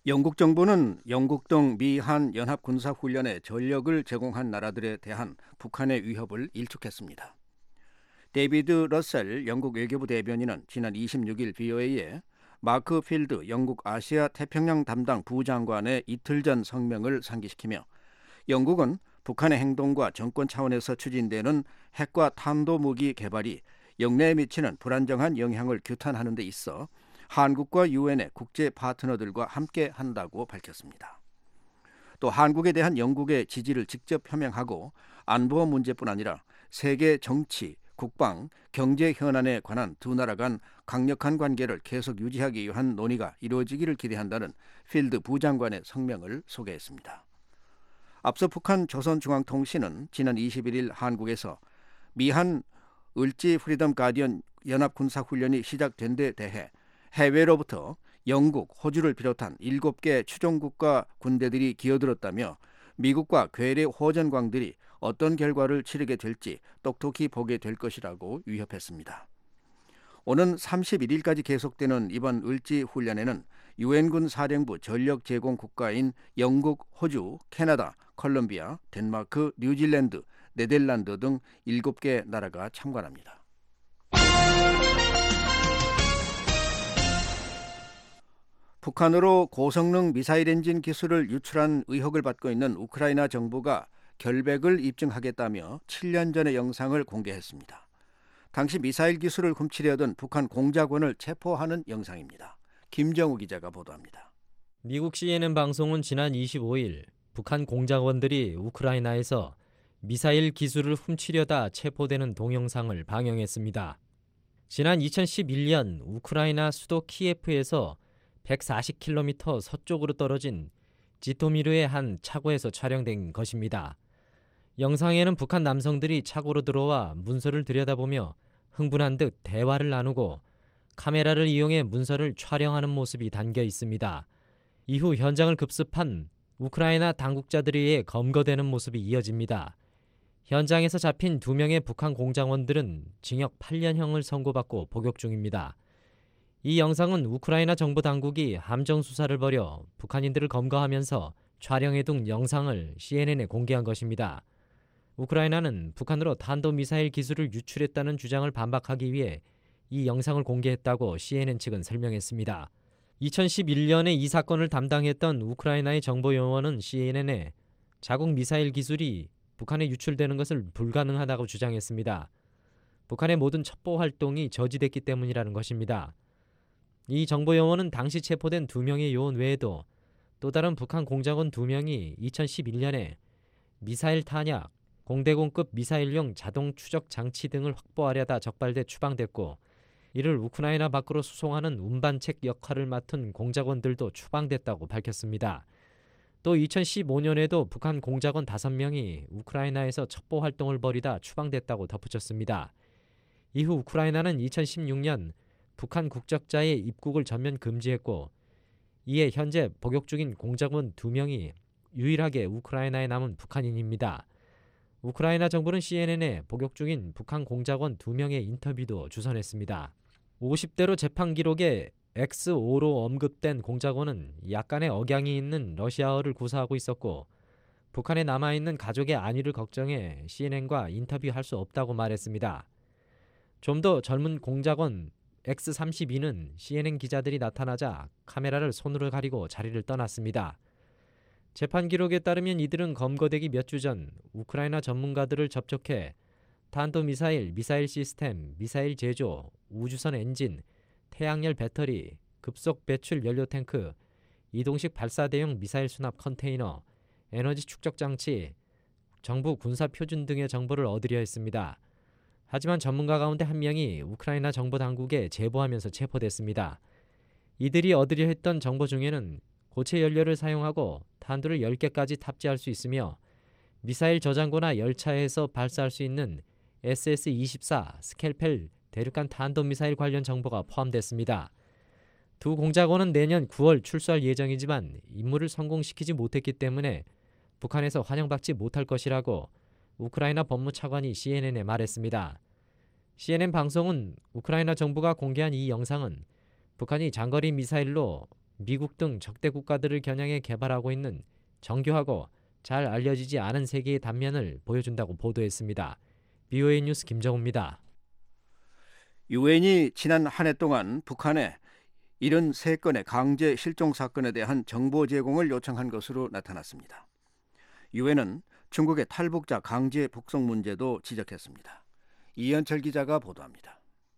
Speaker 4: 영국 정부는 영국 등 미한 연합 군사 훈련에 전력을 제공한 나라들에 대한 북한의 위협을 일축했습니다. 데이비드 러셀 영국 외교부 대변인은 지난 26일 VOA에 마크 필드 영국 아시아 태평양 담당 부장관의 이틀 전 성명을 상기시키며 영국은 북한의 행동과 정권 차원에서 추진되는 핵과 탄도무기 개발이 영내에 미치는 불안정한 영향을 규탄하는 데 있어 한국과 유엔의 국제 파트너들과 함께 한다고 밝혔습니다. 또 한국에 대한 영국의 지지를 직접 표명하고 안보 문제뿐 아니라 세계 정치, 국방, 경제 현안에 관한 두 나라 간 강력한 관계를 계속 유지하기 위한 논의가 이루어지기를 기대한다는 필드 부장관의 성명을 소개했습니다. 앞서 북한 조선중앙통신은 지난 21일 한국에서 미한 을지 프리덤 가디언 연합군사훈련이 시작된 데 대해 해외로부터 영국, 호주를 비롯한 7개 추종국가 군대들이 기어들었다며 미국과 괴뢰 호전광들이 어떤 결과를 치르게 될지 똑똑히 보게 될 것이라고 위협했습니다. 오는 31일까지 계속되는 이번 을지 훈련에는 유엔군 사령부 전력 제공 국가인 영국, 호주, 캐나다, 콜롬비아, 덴마크, 뉴질랜드, 네덜란드 등 7개 나라가 참관합니다. 북한으로 고성능 미사일 엔진 기술을 유출한 의혹을 받고 있는 우크라이나 정부가 결백을 입증하겠다며 7년 전의 영상을 공개했습니다. 당시 미사일 기술을 훔치려던 북한 공작원을 체포하는 영상입니다. 김정우 기자가 보도합니다.
Speaker 2: 미국 CNN 방송은 지난 25일 북한 공작원들이 우크라이나에서 미사일 기술을 훔치려다 체포되는 동영상을 방영했습니다. 지난 2011년 우크라이나 수도 키예프에서 140km 서쪽으로 떨어진 지토미르의 한 차고에서 촬영된 것입니다. 영상에는 북한 남성들이 차고로 들어와 문서를 들여다보며 흥분한 듯 대화를 나누고 카메라를 이용해 문서를 촬영하는 모습이 담겨 있습니다. 이후 현장을 급습한 우크라이나 당국자들에 의해 검거되는 모습이 이어집니다. 현장에서 잡힌 2명의 북한 공작원들은 징역 8년형을 선고받고 복역 중입니다. 이 영상은 우크라이나 정부 당국이 함정 수사를 벌여 북한인들을 검거하면서 촬영해둔 영상을 CNN에 공개한 것입니다. 우크라이나는 북한으로 탄도미사일 기술을 유출했다는 주장을 반박하기 위해 이 영상을 공개했다고 CNN 측은 설명했습니다. 2011년에 이 사건을 담당했던 우크라이나의 정보요원은 CNN에 자국 미사일 기술이 북한에 유출되는 것을 불가능하다고 주장했습니다. 북한의 모든 첩보 활동이 저지됐기 때문이라는 것입니다. 이 정보요원은 당시 체포된 2명의 요원 외에도 또 다른 북한 공작원 2명이 2011년에 미사일 탄약, 공대공급 미사일용 자동 추적 장치 등을 확보하려다 적발돼 추방됐고 이를 우크라이나 밖으로 수송하는 운반책 역할을 맡은 공작원들도 추방됐다고 밝혔습니다. 또 2015년에도 북한 공작원 5명이 우크라이나에서 첩보 활동을 벌이다 추방됐다고 덧붙였습니다. 이후 우크라이나는 2016년 북한 국적자의 입국을 전면 금지했고 이에 현재 복역 중인 공작원 2명이 유일하게 우크라이나에 남은 북한인입니다. 우크라이나 정부는 CNN에 복역 중인 북한 공작원 2명의 인터뷰도 주선했습니다. 50대로 재판 기록에 X5로 언급된 공작원은 약간의 억양이 있는 러시아어를 구사하고 있었고 북한에 남아있는 가족의 안위를 걱정해 CNN과 인터뷰할 수 없다고 말했습니다. 좀 더 젊은 공작원 X32는 CNN 기자들이 나타나자 카메라를 손으로 가리고 자리를 떠났습니다. 재판 기록에 따르면 이들은 검거되기 몇 주 전 우크라이나 전문가들을 접촉해 탄도미사일, 미사일 시스템, 미사일 제조, 우주선 엔진, 태양열 배터리, 급속 배출 연료 탱크, 이동식 발사 대용 미사일 수납 컨테이너, 에너지 축적 장치, 정부 군사 표준 등의 정보를 얻으려 했습니다. 하지만 전문가 가운데 한 명이 우크라이나 정보 당국에 제보하면서 체포됐습니다. 이들이 얻으려 했던 정보 중에는 고체 연료를 사용하고 탄두를 10개까지 탑재할 수 있으며 미사일 저장고나 열차에서 발사할 수 있는 SS-24 스켈펠 대륙간 탄도미사일 관련 정보가 포함됐습니다. 두 공작원은 내년 9월 출소할 예정이지만 임무를 성공시키지 못했기 때문에 북한에서 환영받지 못할 것이라고 우크라이나 법무차관이 CNN에 말했습니다. CNN 방송은 우크라이나 정부가 공개한 이 영상은 북한이 장거리 미사일로 미국 등 적대 국가들을 겨냥해 개발하고 있는 정교하고 잘 알려지지 않은 세계의 단면을 보여준다고 보도했습니다. BOA 뉴스 김정우입니다.
Speaker 4: 유엔이 지난 한 해 동안 북한에 73건의 강제 실종 사건에 대한 정보 제공을 요청한 것으로 나타났습니다. 유엔은 중국의 탈북자 강제 북송 문제도 지적했습니다. 이현철 기자가 보도합니다.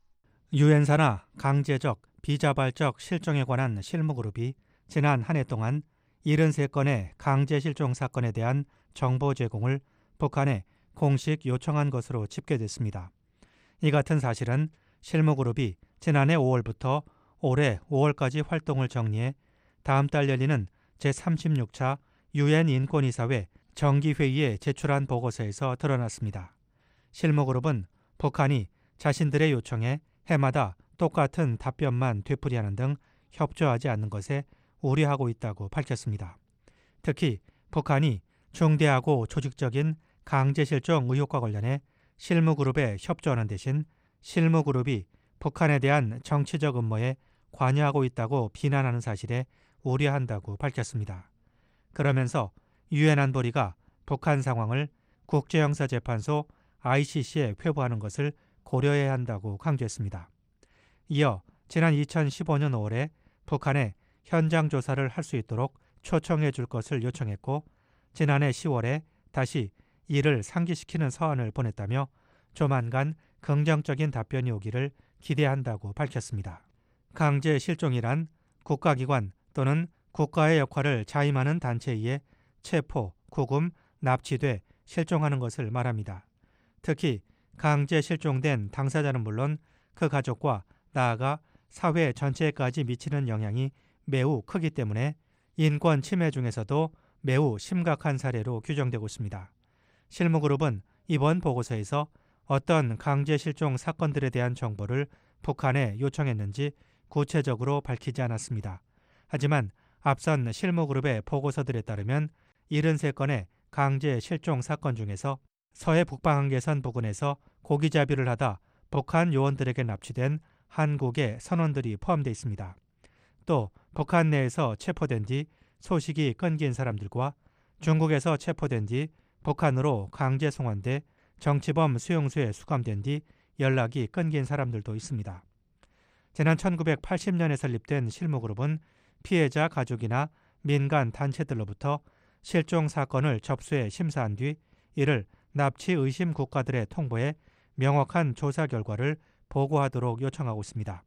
Speaker 21: 유엔 산하 강제적, 비자발적 실종에 관한 실무그룹이 지난 한 해 동안 73건의 강제 실종 사건에 대한 정보 제공을 북한에 공식 요청한 것으로 집계됐습니다. 이 같은 사실은 실무그룹이 지난해 5월부터 올해 5월까지 활동을 정리해 다음 달 열리는 제36차 유엔 인권이사회 정기회의에 제출한 보고서에서 드러났습니다. 실무그룹은 북한이 자신들의 요청에 해마다 똑같은 답변만 되풀이하는 등 협조하지 않는 것에 우려하고 있다고 밝혔습니다. 특히 북한이 중대하고 조직적인 강제실종 의혹과 관련해 실무그룹에 협조하는 대신 실무그룹이 북한에 대한 정치적 음모에 관여하고 있다고 비난하는 사실에 우려한다고 밝혔습니다. 그러면서 유엔 안보리가 북한 상황을 국제형사재판소 ICC에 회부하는 것을 고려해야 한다고 강조했습니다. 이어 지난 2015년 5월에 북한에 현장 조사를 할 수 있도록 초청해 줄 것을 요청했고 지난해 10월에 다시 이를 상기시키는 서한을 보냈다며 조만간 긍정적인 답변이 오기를 기대한다고 밝혔습니다. 강제 실종이란 국가기관 또는 국가의 역할을 자임하는 단체에 의해 체포, 구금, 납치돼 실종하는 것을 말합니다. 특히 강제 실종된 당사자는 물론 그 가족과 나아가 사회 전체에까지 미치는 영향이 매우 크기 때문에 인권 침해 중에서도 매우 심각한 사례로 규정되고 있습니다. 실무그룹은 이번 보고서에서 어떤 강제 실종 사건들에 대한 정보를 북한에 요청했는지 구체적으로 밝히지 않았습니다. 하지만 앞선 실무그룹의 보고서들에 따르면 73건의 강제 실종 사건 중에서 서해 북방한계선 부근에서 고기잡이를 하다 북한 요원들에게 납치된 한국의 선원들이 포함되어 있습니다. 또 북한 내에서 체포된 뒤 소식이 끊긴 사람들과 중국에서 체포된 뒤 북한으로 강제 송환돼 정치범 수용소에 수감된 뒤 연락이 끊긴 사람들도 있습니다. 지난 1980년에 설립된 실무그룹은 피해자 가족이나 민간 단체들로부터 실종 사건을 접수해 심사한 뒤 이를 납치 의심 국가들에 통보해 명확한 조사 결과를 보고하도록 요청하고 있습니다.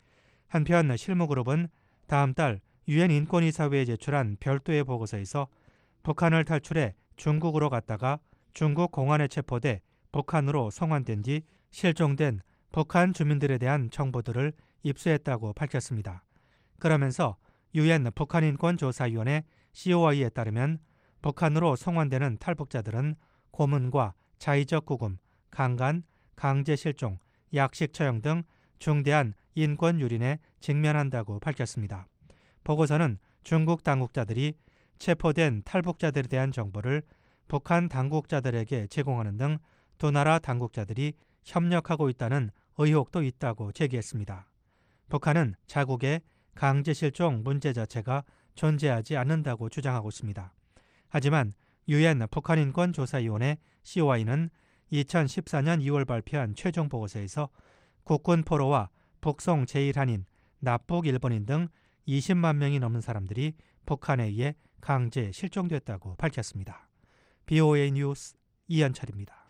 Speaker 21: 한편 실무그룹은 다음 달 유엔 인권이사회에 제출한 별도의 보고서에서 북한을 탈출해 중국으로 갔다가 중국 공안에 체포돼 북한으로 송환된 뒤 실종된 북한 주민들에 대한 정보들을 입수했다고 밝혔습니다. 그러면서 유엔 북한인권조사위원회 COI에 따르면 북한으로 송환되는 탈북자들은 고문과 자의적 구금, 강간, 강제 실종, 약식 처형 등 중대한 인권 유린에 직면한다고 밝혔습니다. 보고서는 중국 당국자들이 체포된 탈북자들에 대한 정보를 북한 당국자들에게 제공하는 등 두 나라 당국자들이 협력하고 있다는 의혹도 있다고 제기했습니다. 북한은 자국의 강제 실종 문제 자체가 존재하지 않는다고 주장하고 있습니다. 하지만 유엔 북한인권조사위원회 COI는 2014년 2월 발표한 최종 보고서에서 국군 포로와 북송 제1한인, 납북 일본인 등 20만 명이 넘는 사람들이 북한에 의해 강제 실종됐다고 밝혔습니다. BOA 뉴스 이현철입니다.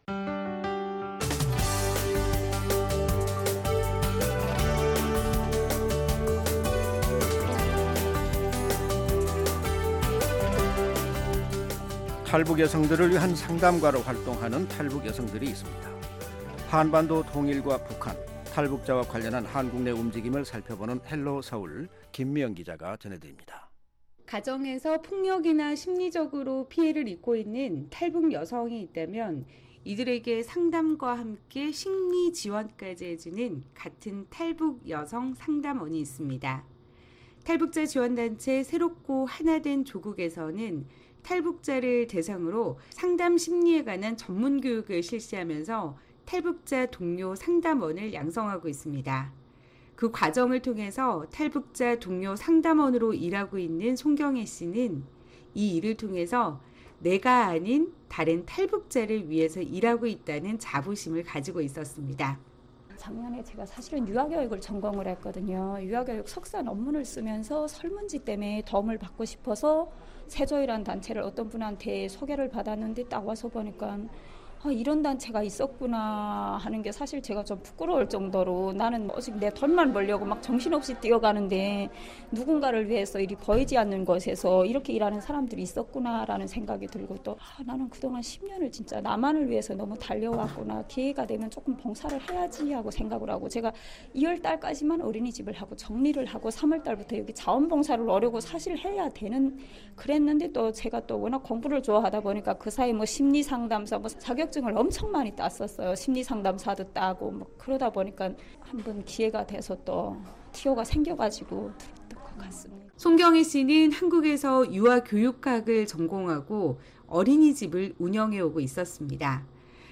Speaker 4: 탈북 여성들을 위한 상담가로 활동하는 탈북 여성들이 있습니다. 한반도 통일과 북한, 탈북자와 관련한 한국 내 움직임을 살펴보는 헬로 서울 김미영 기자가 전해드립니다.
Speaker 22: 가정에서 폭력이나 심리적으로 피해를 입고 있는 탈북 여성이 있다면 이들에게 상담과 함께 심리 지원까지 해주는 같은 탈북 여성 상담원이 있습니다. 탈북자 지원단체 새롭고 하나된 조국에서는 탈북자를 대상으로 상담 심리에 관한 전문 교육을 실시하면서 탈북자 동료 상담원을 양성하고 있습니다. 그 과정을 통해서 탈북자 동료 상담원으로 일하고 있는 송경애 씨는 이 일을 통해서 내가 아닌 다른 탈북자를 위해서 일하고 있다는 자부심을 가지고 있었습니다.
Speaker 1: 작년에 제가 사실은 유아교육을 전공을 했거든요. 유아교육 석사 논문을 쓰면서 설문지 때문에 도움을 받고 싶어서 세조이라는 단체를 어떤 분한테 소개를 받았는데 딱 와서 보니까 이런 단체가 있었구나 하는 게 사실 제가 좀 부끄러울 정도로 나는 오직 내 돈만 벌려고 막 정신없이 뛰어가는데 누군가를 위해서 일이 보이지 않는 곳에서 이렇게 일하는 사람들이 있었구나라는 생각이 들고 또 나는 그동안 10년을 진짜 나만을 위해서 너무 달려왔구나. 기회가 되면 조금 봉사를 해야지 하고 생각을 하고 제가 2월 달까지만 어린이집을 하고 정리를 하고 3월 달부터 여기 자원봉사를 오려고 사실 해야 되는 그랬는데 또 제가 또 워낙 공부를 좋아하다 보니까 그 사이 뭐 심리상담사 뭐 자격증을 엄청 많이 땄었어요. 심리상담사도 따고 뭐 그러다 보니까 한번 기회가 돼서 또 티오가 생겨가지고 들었던 것 같습니다.
Speaker 22: 송경애 씨는 한국에서 유아교육학을 전공하고 어린이집을 운영해오고 있었습니다.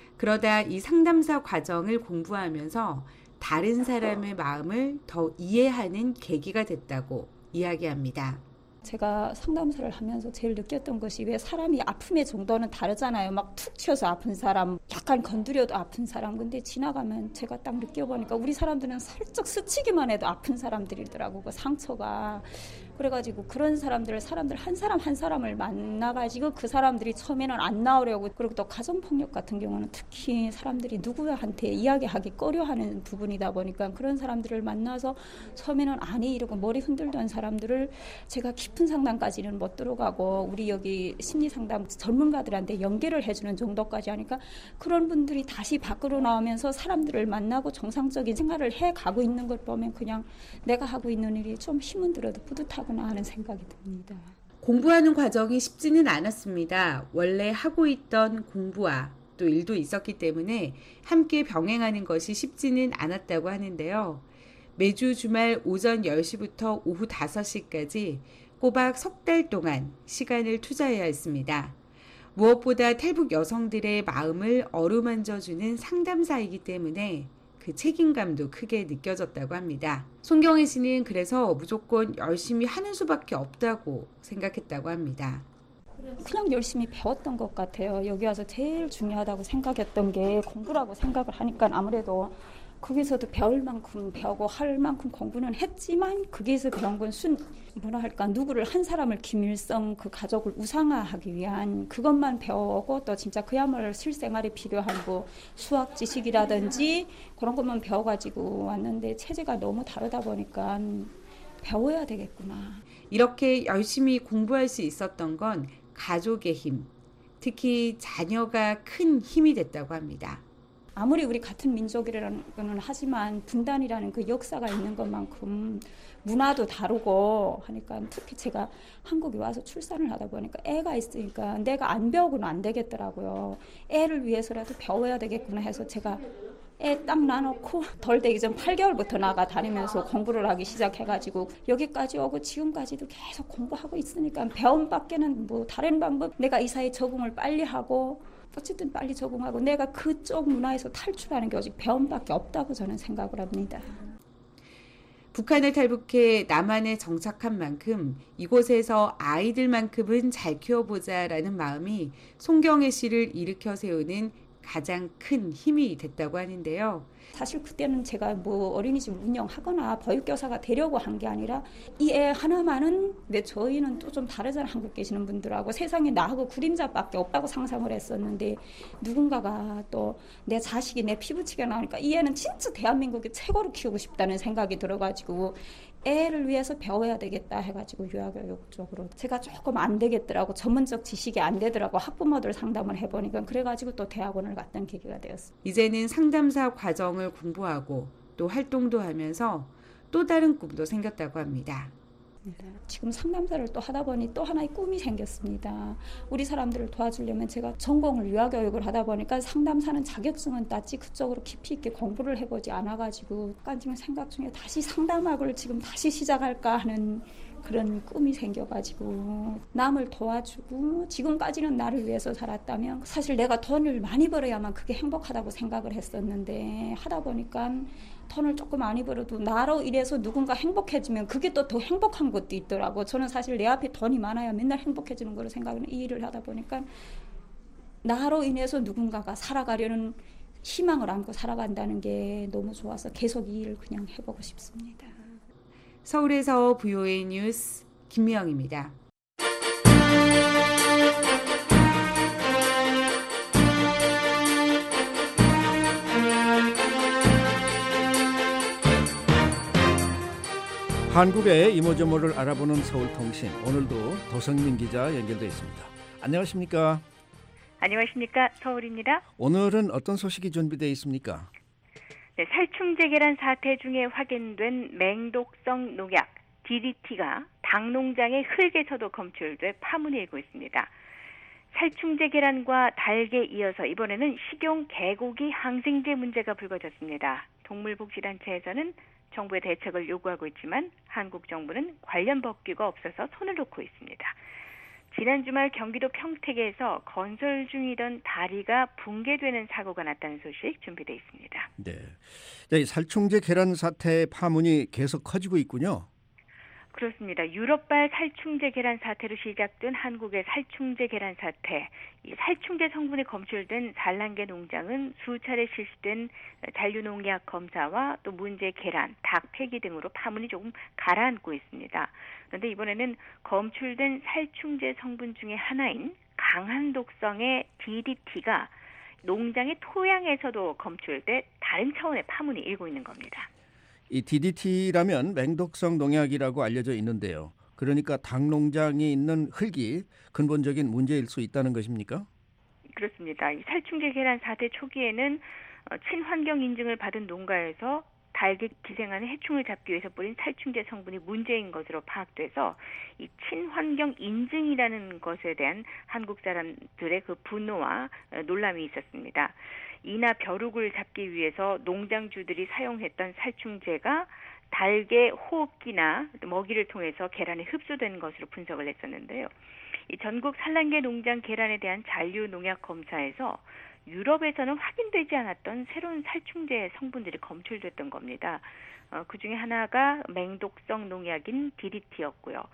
Speaker 22: 그러다 이 상담사 과정을 공부하면서 다른 사람의 마음을 더 이해하는 계기가 됐다고 이야기합니다.
Speaker 1: 제가 상담사를 하면서 제일 느꼈던 것이 왜 사람이 아픔의 정도는 다르잖아요. 막 툭 튀어서 아픈 사람, 약간 건드려도 아픈 사람. 근데 지나가면 제가 딱 느껴보니까 우리 사람들은 살짝 스치기만 해도 아픈 사람들이더라고. 그 상처가. 그래가지고 그런 사람들 한 사람 한 사람을 만나가지고 그 사람들이 처음에는 안 나오려고 그리고 또 가정폭력 같은 경우는 특히 사람들이 누구한테 이야기하기 꺼려하는 부분이다 보니까 그런 사람들을 만나서 처음에는 아니 이러고 머리 흔들던 사람들을 제가 깊은 상담까지는 못 들어가고 우리 여기 심리상담 전문가들한테 연계를 해주는 정도까지 하니까 그런 분들이 다시 밖으로 나오면서 사람들을 만나고 정상적인 생활을 해가고 있는 걸 보면 그냥 내가 하고 있는 일이 좀 힘은 들어도 뿌듯하구나 하는 생각이 듭니다.
Speaker 22: 공부하는 과정이 쉽지는 않았습니다. 원래 하고 있던 공부와 또 일도 있었기 때문에 함께 병행하는 것이 쉽지는 않았다고 하는데요. 매주 주말 오전 10시부터 오후 5시까지 꼬박 석 달 동안 시간을 투자해야 했습니다. 무엇보다 탈북 여성들의 마음을 어루만져주는 상담사이기 때문에 그 책임감도 크게 느껴졌다고 합니다. 송경애 씨는 그래서 무조건 열심히 하는 수밖에 없다고 생각했다고 합니다.
Speaker 1: 그냥 열심히 배웠던 것 같아요. 여기 와서 제일 중요하다고 생각했던 게 공부라고 생각을 하니까 아무래도 거기서도 배울 만큼 배우고 할 만큼 공부는 했지만 거기에서 배운 건 누구를 한 사람을 김일성 그 가족을 우상화하기 위한 그것만 배우고 또 진짜 그야말로 실생활에 필요한 뭐 수학 지식이라든지 그런 것만 배워가지고 왔는데 체제가 너무 다르다 보니까 배워야 되겠구나.
Speaker 22: 이렇게 열심히 공부할 수 있었던 건 가족의 힘, 특히 자녀가 큰 힘이 됐다고 합니다.
Speaker 1: 아무리 우리 같은 민족이라는 거는 하지만 분단이라는 그 역사가 있는 것만큼 문화도 다르고 하니까 특히 제가 한국에 와서 출산을 하다 보니까 애가 있으니까 내가 안 배우고는 안 되겠더라고요. 애를 위해서라도 배워야 되겠구나 해서 제가 애 딱 놔놓고 덜 되기 전 8개월부터 나가 다니면서 공부를 하기 시작해가지고 여기까지 오고 지금까지도 계속 공부하고 있으니까 배움밖에는 뭐 다른 방법 내가 이 사회에 적응을 빨리 하고 어쨌든 빨리 적응하고 내가 그쪽 문화에서 탈출하는 게 오직 배움밖에 없다고 저는 생각을 합니다.
Speaker 22: 북한을 탈북해 남한에 정착한 만큼 이곳에서 아이들만큼은 잘 키워보자라는 마음이 송경애 씨를 일으켜 세우는 가장 큰 힘이 됐다고 하는데요.
Speaker 1: 사실 그때는 제가 뭐 어린이집을 운영하거나 보육교사가 되려고 한 게 아니라 이 애 하나만은 왜 저희는 또 좀 다르잖아 한국 계시는 분들하고 세상에 나하고 그림자밖에 없다고 상상을 했었는데 누군가가 또 내 자식이 내 피부치게 나오니까 이 애는 진짜 대한민국의 최고로 키우고 싶다는 생각이 들어가지고 애를 위해서 배워야 되겠다 해가지고 유아교육 쪽으로 제가 조금 안 되겠더라고 전문적 지식이 안 되더라고 학부모들 상담을 해보니까 그래가지고 또 대학원을 갔던 계기가 되었어요.
Speaker 22: 이제는 상담사 과정을 공부하고 또 활동도 하면서 또 다른 꿈도 생겼다고 합니다.
Speaker 1: 네. 지금 상담사를 또 하다 보니 또 하나의 꿈이 생겼습니다. 우리 사람들을 도와주려면 제가 전공을 유아교육을 하다 보니까 상담사는 자격증은 땄지 그쪽으로 깊이 있게 공부를 해보지 않아가지고 약간 지금 생각 중에 다시 상담학을 지금 다시 시작할까 하는 그런 꿈이 생겨가지고 남을 도와주고 지금까지는 나를 위해서 살았다면 사실 내가 돈을 많이 벌어야만 그게 행복하다고 생각을 했었는데 하다 보니까 돈을 조금 많이 벌어도 나로 인해서 누군가 행복해지면 그게 또 더 행복한 것도 있더라고. 저는 사실 내 앞에 돈이 많아야 맨날 행복해지는 거로 생각을 이 일을 하다 보니까 나로 인해서 누군가가 살아가려는 희망을 안고 살아간다는 게 너무 좋아서 계속 이 일을 그냥 해보고 싶습니다.
Speaker 22: 서울에서 VOA 뉴스 김미영입니다.
Speaker 4: 한국의 이모저모를 알아보는 서울통신, 오늘도 도성민 기자 연결되어 있습니다. 안녕하십니까?
Speaker 5: 안녕하십니까? 서울입니다.
Speaker 4: 오늘은 어떤 소식이 준비되어 있습니까?
Speaker 5: 네, 살충제 계란 사태 중에 확인된 맹독성 농약 DDT가 당 농장의 흙에서도 검출돼 파문이 일고 있습니다. 살충제 계란과 닭에 이어서 이번에는 식용 개고기 항생제 문제가 불거졌습니다. 동물복지단체에서는 정부의 대책을 요구하고 있지만 한국 정부는 관련 법규가 없어서 손을 놓고 있습니다. 지난 주말 경기도 평택에서 건설 중이던 다리가 붕괴되는 사고가 났다는 소식 준비되어 있습니다.
Speaker 4: 네, 살충제 계란 사태 파문이 계속 커지고 있군요.
Speaker 5: 그렇습니다. 유럽발 살충제 계란 사태로 시작된 한국의 살충제 계란 사태. 이 살충제 성분이 검출된 산란계 농장은 수차례 실시된 잔류농약 검사와 또 문제 계란, 닭 폐기 등으로 파문이 조금 가라앉고 있습니다. 그런데 이번에는 검출된 살충제 성분 중에 하나인 강한 독성의 DDT가 농장의 토양에서도 검출돼 다른 차원의 파문이 일고 있는 겁니다.
Speaker 4: 이 DDT라면 맹독성 농약이라고 알려져 있는데요. 그러니까 닭 농장이 있는 흙이 근본적인 문제일 수 있다는 것입니까?
Speaker 5: 그렇습니다. 이 살충제 계란 사태 초기에는 친환경 인증을 받은 농가에서 닭에 기생하는 해충을 잡기 위해서 뿌린 살충제 성분이 문제인 것으로 파악돼서 이 친환경 인증이라는 것에 대한 한국 사람들의 그 분노와 놀람이 있었습니다. 이나 벼룩을 잡기 위해서 농장주들이 사용했던 살충제가 닭의 호흡기나 먹이를 통해서 계란에 흡수된 것으로 분석을 했었는데요. 이 전국 산란계 농장 계란에 대한 잔류 농약 검사에서 유럽에서는 확인되지 않았던 새로운 살충제 성분들이 검출됐던 겁니다. 그중에 하나가 맹독성 농약인 DDT였고요.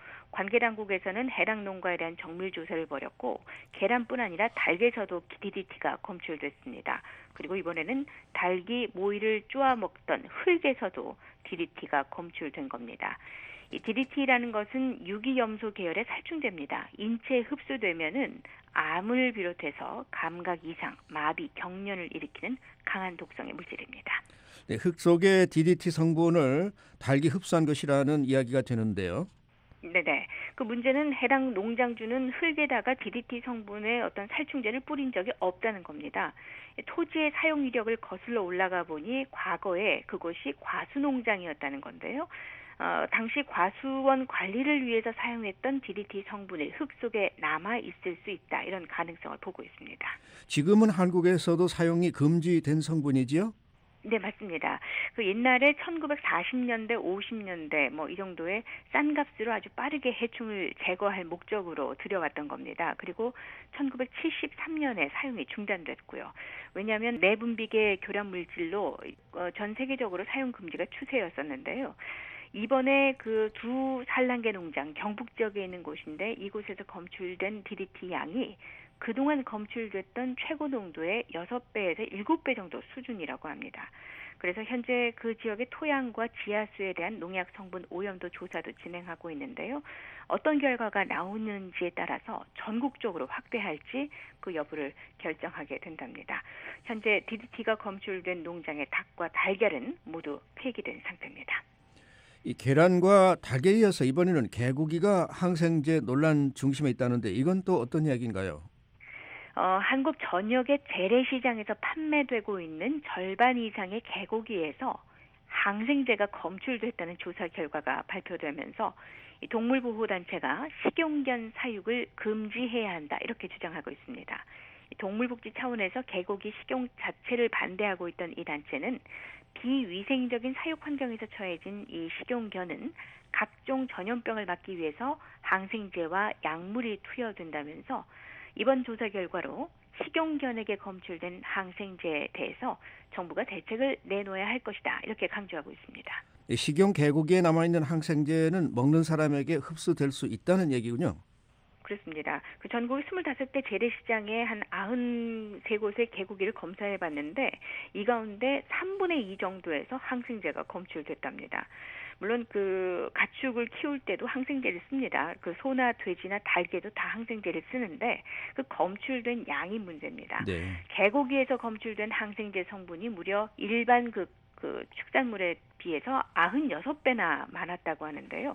Speaker 5: 관계당국에서는 해당 농가에 대한 정밀 조사를 벌였고 계란뿐 아니라 닭에서도 DDT가 검출됐습니다. 그리고 이번에는 닭이 모이를 쪼아 먹던 흙에서도 DDT가 검출된 겁니다. 이 DDT라는 것은 유기염소 계열의 살충제입니다. 인체에 흡수되면은 암을 비롯해서 감각 이상, 마비, 경련을 일으키는 강한 독성의 물질입니다.
Speaker 4: 네, 흙 속의 DDT 성분을 닭이 흡수한 것이라는 이야기가 되는데요.
Speaker 5: 네네. 그 문제는 해당 농장주는 흙에다가 DDT 성분의 어떤 살충제를 뿌린 적이 없다는 겁니다. 토지의 사용 이력을 거슬러 올라가 보니 과거에 그곳이 과수농장이었다는 건데요. 당시 과수원 관리를 위해서 사용했던 DDT 성분이 흙 속에 남아 있을 수 있다. 이런 가능성을 보고 있습니다.
Speaker 4: 지금은 한국에서도 사용이 금지된 성분이지요?
Speaker 5: 네, 맞습니다. 그 옛날에 1940년대, 50년대 이 정도의 싼 값으로 아주 빠르게 해충을 제거할 목적으로 들여왔던 겁니다. 그리고 1973년에 사용이 중단됐고요. 왜냐하면 내분비계 교란 물질로 전 세계적으로 사용 금지가 추세였었는데요. 이번에 그 두 산란계 농장, 경북 지역에 있는 곳인데 이곳에서 검출된 DDT 양이 그동안 검출됐던 최고 농도의 6배에서 7배 정도 수준이라고 합니다. 그래서 현재 그 지역의 토양과 지하수에 대한 농약 성분 오염도 조사도 진행하고 있는데요. 어떤 결과가 나오는지에 따라서 전국적으로 확대할지 그 여부를 결정하게 된답니다. 현재 DDT가 검출된 농장의 닭과 달걀은 모두 폐기된 상태입니다.
Speaker 4: 이 계란과 닭에 이어서 이번에는 개고기가 항생제 논란 중심에 있다는데 이건 또 어떤 이야기인가요?
Speaker 5: 한국 전역의 재래시장에서 판매되고 있는 절반 이상의 개고기에서 항생제가 검출됐다는 조사 결과가 발표되면서 동물보호단체가 식용견 사육을 금지해야 한다 이렇게 주장하고 있습니다. 동물복지 차원에서 개고기 식용 자체를 반대하고 있던 이 단체는 비위생적인 사육 환경에서 처해진 이 식용견은 각종 전염병을 막기 위해서 항생제와 약물이 투여된다면서 이번 조사 결과로 식용견에게 검출된 항생제에 대해서 정부가 대책을 내놓아야 할 것이다. 이렇게 강조하고 있습니다.
Speaker 4: 식용 개고기에 남아있는 항생제는 먹는 사람에게 흡수될 수 있다는 얘기군요.
Speaker 5: 그렇습니다. 그 전국 25대 재래시장에 한 93곳의 개고기를 검사해봤는데 이 가운데 3분의 2 정도에서 항생제가 검출됐답니다. 물론 그 가축을 키울 때도 항생제를 씁니다. 그 소나 돼지나 닭에도 다 항생제를 쓰는데 그 검출된 양이 문제입니다.
Speaker 4: 네.
Speaker 5: 개고기에서 검출된 항생제 성분이 무려 일반 그 축산물에 비해서 96배나 많았다고 하는데요.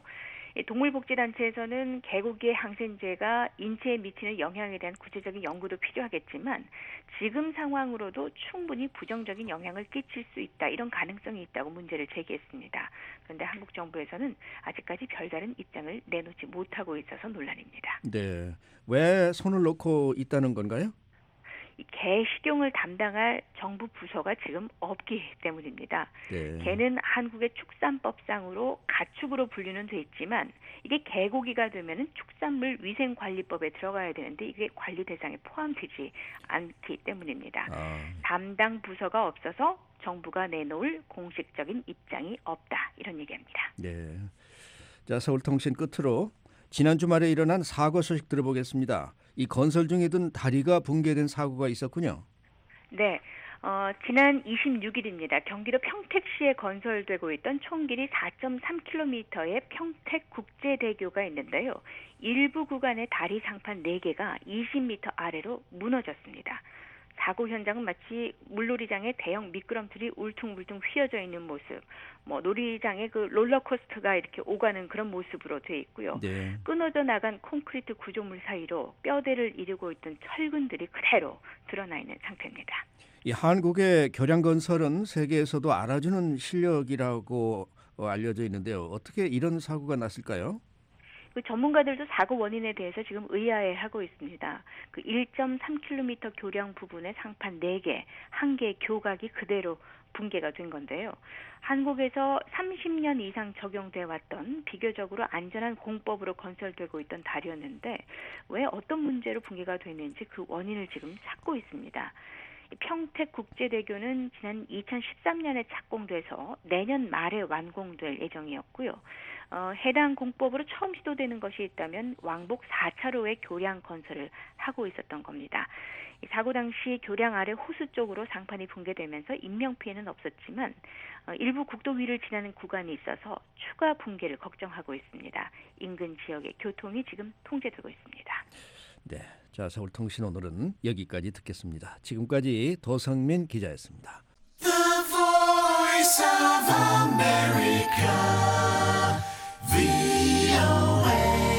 Speaker 5: 동물복지단체에서는 개고기의 항생제가 인체에 미치는 영향에 대한 구체적인 연구도 필요하겠지만 지금 상황으로도 충분히 부정적인 영향을 끼칠 수 있다. 이런 가능성이 있다고 문제를 제기했습니다. 그런데 한국 정부에서는 아직까지 별다른 입장을 내놓지 못하고 있어서 논란입니다.
Speaker 4: 네, 왜 손을 놓고 있다는 건가요?
Speaker 5: 이 개 식용을 담당할 정부 부서가 지금 없기 때문입니다.
Speaker 4: 네.
Speaker 5: 개는 한국의 축산법상으로 가축으로 분류는 돼 있지만 이게 개고기가 되면은 축산물 위생관리법에 들어가야 되는데 이게 관리 대상에 포함되지 않기 때문입니다. 담당 부서가 없어서 정부가 내놓을 공식적인 입장이 없다. 이런 얘기입니다.
Speaker 4: 네. 자, 서울통신 끝으로 지난 주말에 일어난 사고 소식 들어보겠습니다. 이 건설 중이던 다리가 붕괴된 사고가 있었군요.
Speaker 5: 네. 지난 26일입니다. 경기도 평택시에 건설되고 있던 총 길이 4.3km의 평택국제대교가 있는데요. 일부 구간의 다리 상판 4개가 20m 아래로 무너졌습니다. 사고 현장은 마치 물놀이장에 대형 미끄럼틀이 울퉁불퉁 휘어져 있는 모습, 놀이장에 그 롤러코스터가 이렇게 오가는 그런 모습으로 돼 있고요.
Speaker 4: 네.
Speaker 5: 끊어져 나간 콘크리트 구조물 사이로 뼈대를 이루고 있던 철근들이 그대로 드러나 있는 상태입니다.
Speaker 4: 이 한국의 교량건설은 세계에서도 알아주는 실력이라고 알려져 있는데요. 어떻게 이런 사고가 났을까요?
Speaker 5: 그 전문가들도 사고 원인에 대해서 지금 의아해하고 있습니다. 그 1.3km 교량 부분의 상판 4개, 1개 교각이 그대로 붕괴가 된 건데요. 한국에서 30년 이상 적용돼 왔던 비교적으로 안전한 공법으로 건설되고 있던 다리였는데 왜 어떤 문제로 붕괴가 됐는지 그 원인을 지금 찾고 있습니다. 평택국제대교는 지난 2013년에 착공돼서 내년 말에 완공될 예정이었고요. 해당 공법으로 처음 시도되는 것이 있다면 왕복 4차로의 교량 건설을 하고 있었던 겁니다. 사고 당시 교량 아래 호수 쪽으로 상판이 붕괴되면서 인명피해는 없었지만 일부 국도 위를 지나는 구간이 있어서 추가 붕괴를 걱정하고 있습니다. 인근 지역의 교통이 지금 통제되고 있습니다.
Speaker 4: 네, 자, 서울통신 오늘은 여기까지 듣겠습니다. 지금까지 도성민 기자였습니다.
Speaker 7: The Voice of America, VOA.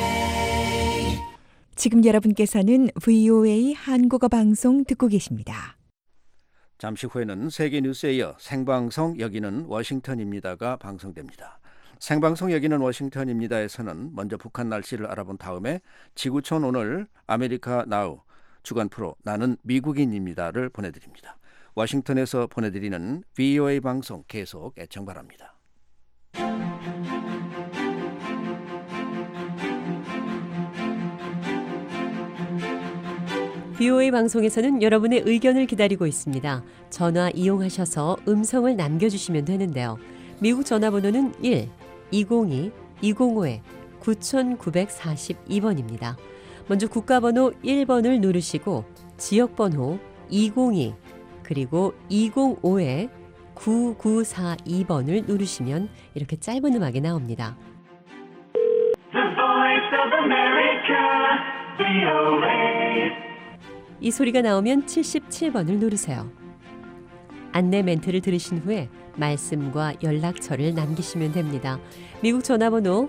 Speaker 8: 지금 여러분께서는 VOA 한국어 방송 듣고 계십니다.
Speaker 4: 잠시 후에는 세계 뉴스에 이어 생방송 여기는 워싱턴입니다가 방송됩니다. 생방송 여기는 워싱턴입니다에서는 먼저 북한 날씨를 알아본 다음에 지구촌 오늘 아메리카 나우 주간 프로 나는 미국인입니다를 보내드립니다. 워싱턴에서 보내드리는 VOA 방송 계속 애청 바랍니다.
Speaker 23: VOA 방송에서는 여러분의 의견을 기다리고 있습니다. 전화 이용하셔서 음성을 남겨주시면 되는데요. 미국 전화번호는 1-202-205-9942번입니다. 먼저 국가번호 1번을 누르시고 지역번호 202 그리고 205-9942번을 누르시면 이렇게 짧은 음악이 나옵니다.
Speaker 7: The Voice of America, VOA.
Speaker 23: 이 소리가 나오면 77번을 누르세요. 안내 멘트를 들으신 후에 말씀과 연락처를 남기시면 됩니다. 미국 전화번호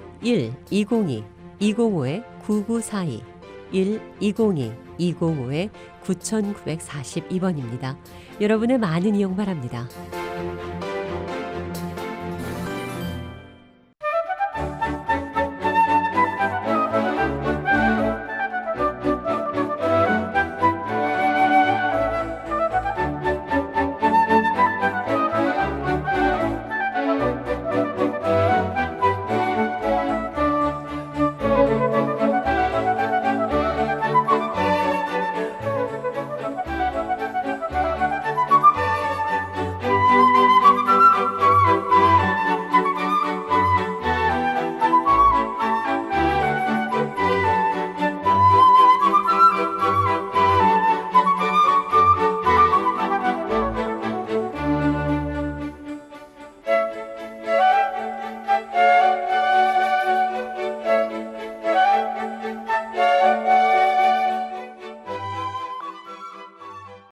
Speaker 23: 1-202-205-9942 1-202-205-9942번입니다. 여러분의 많은 이용 바랍니다.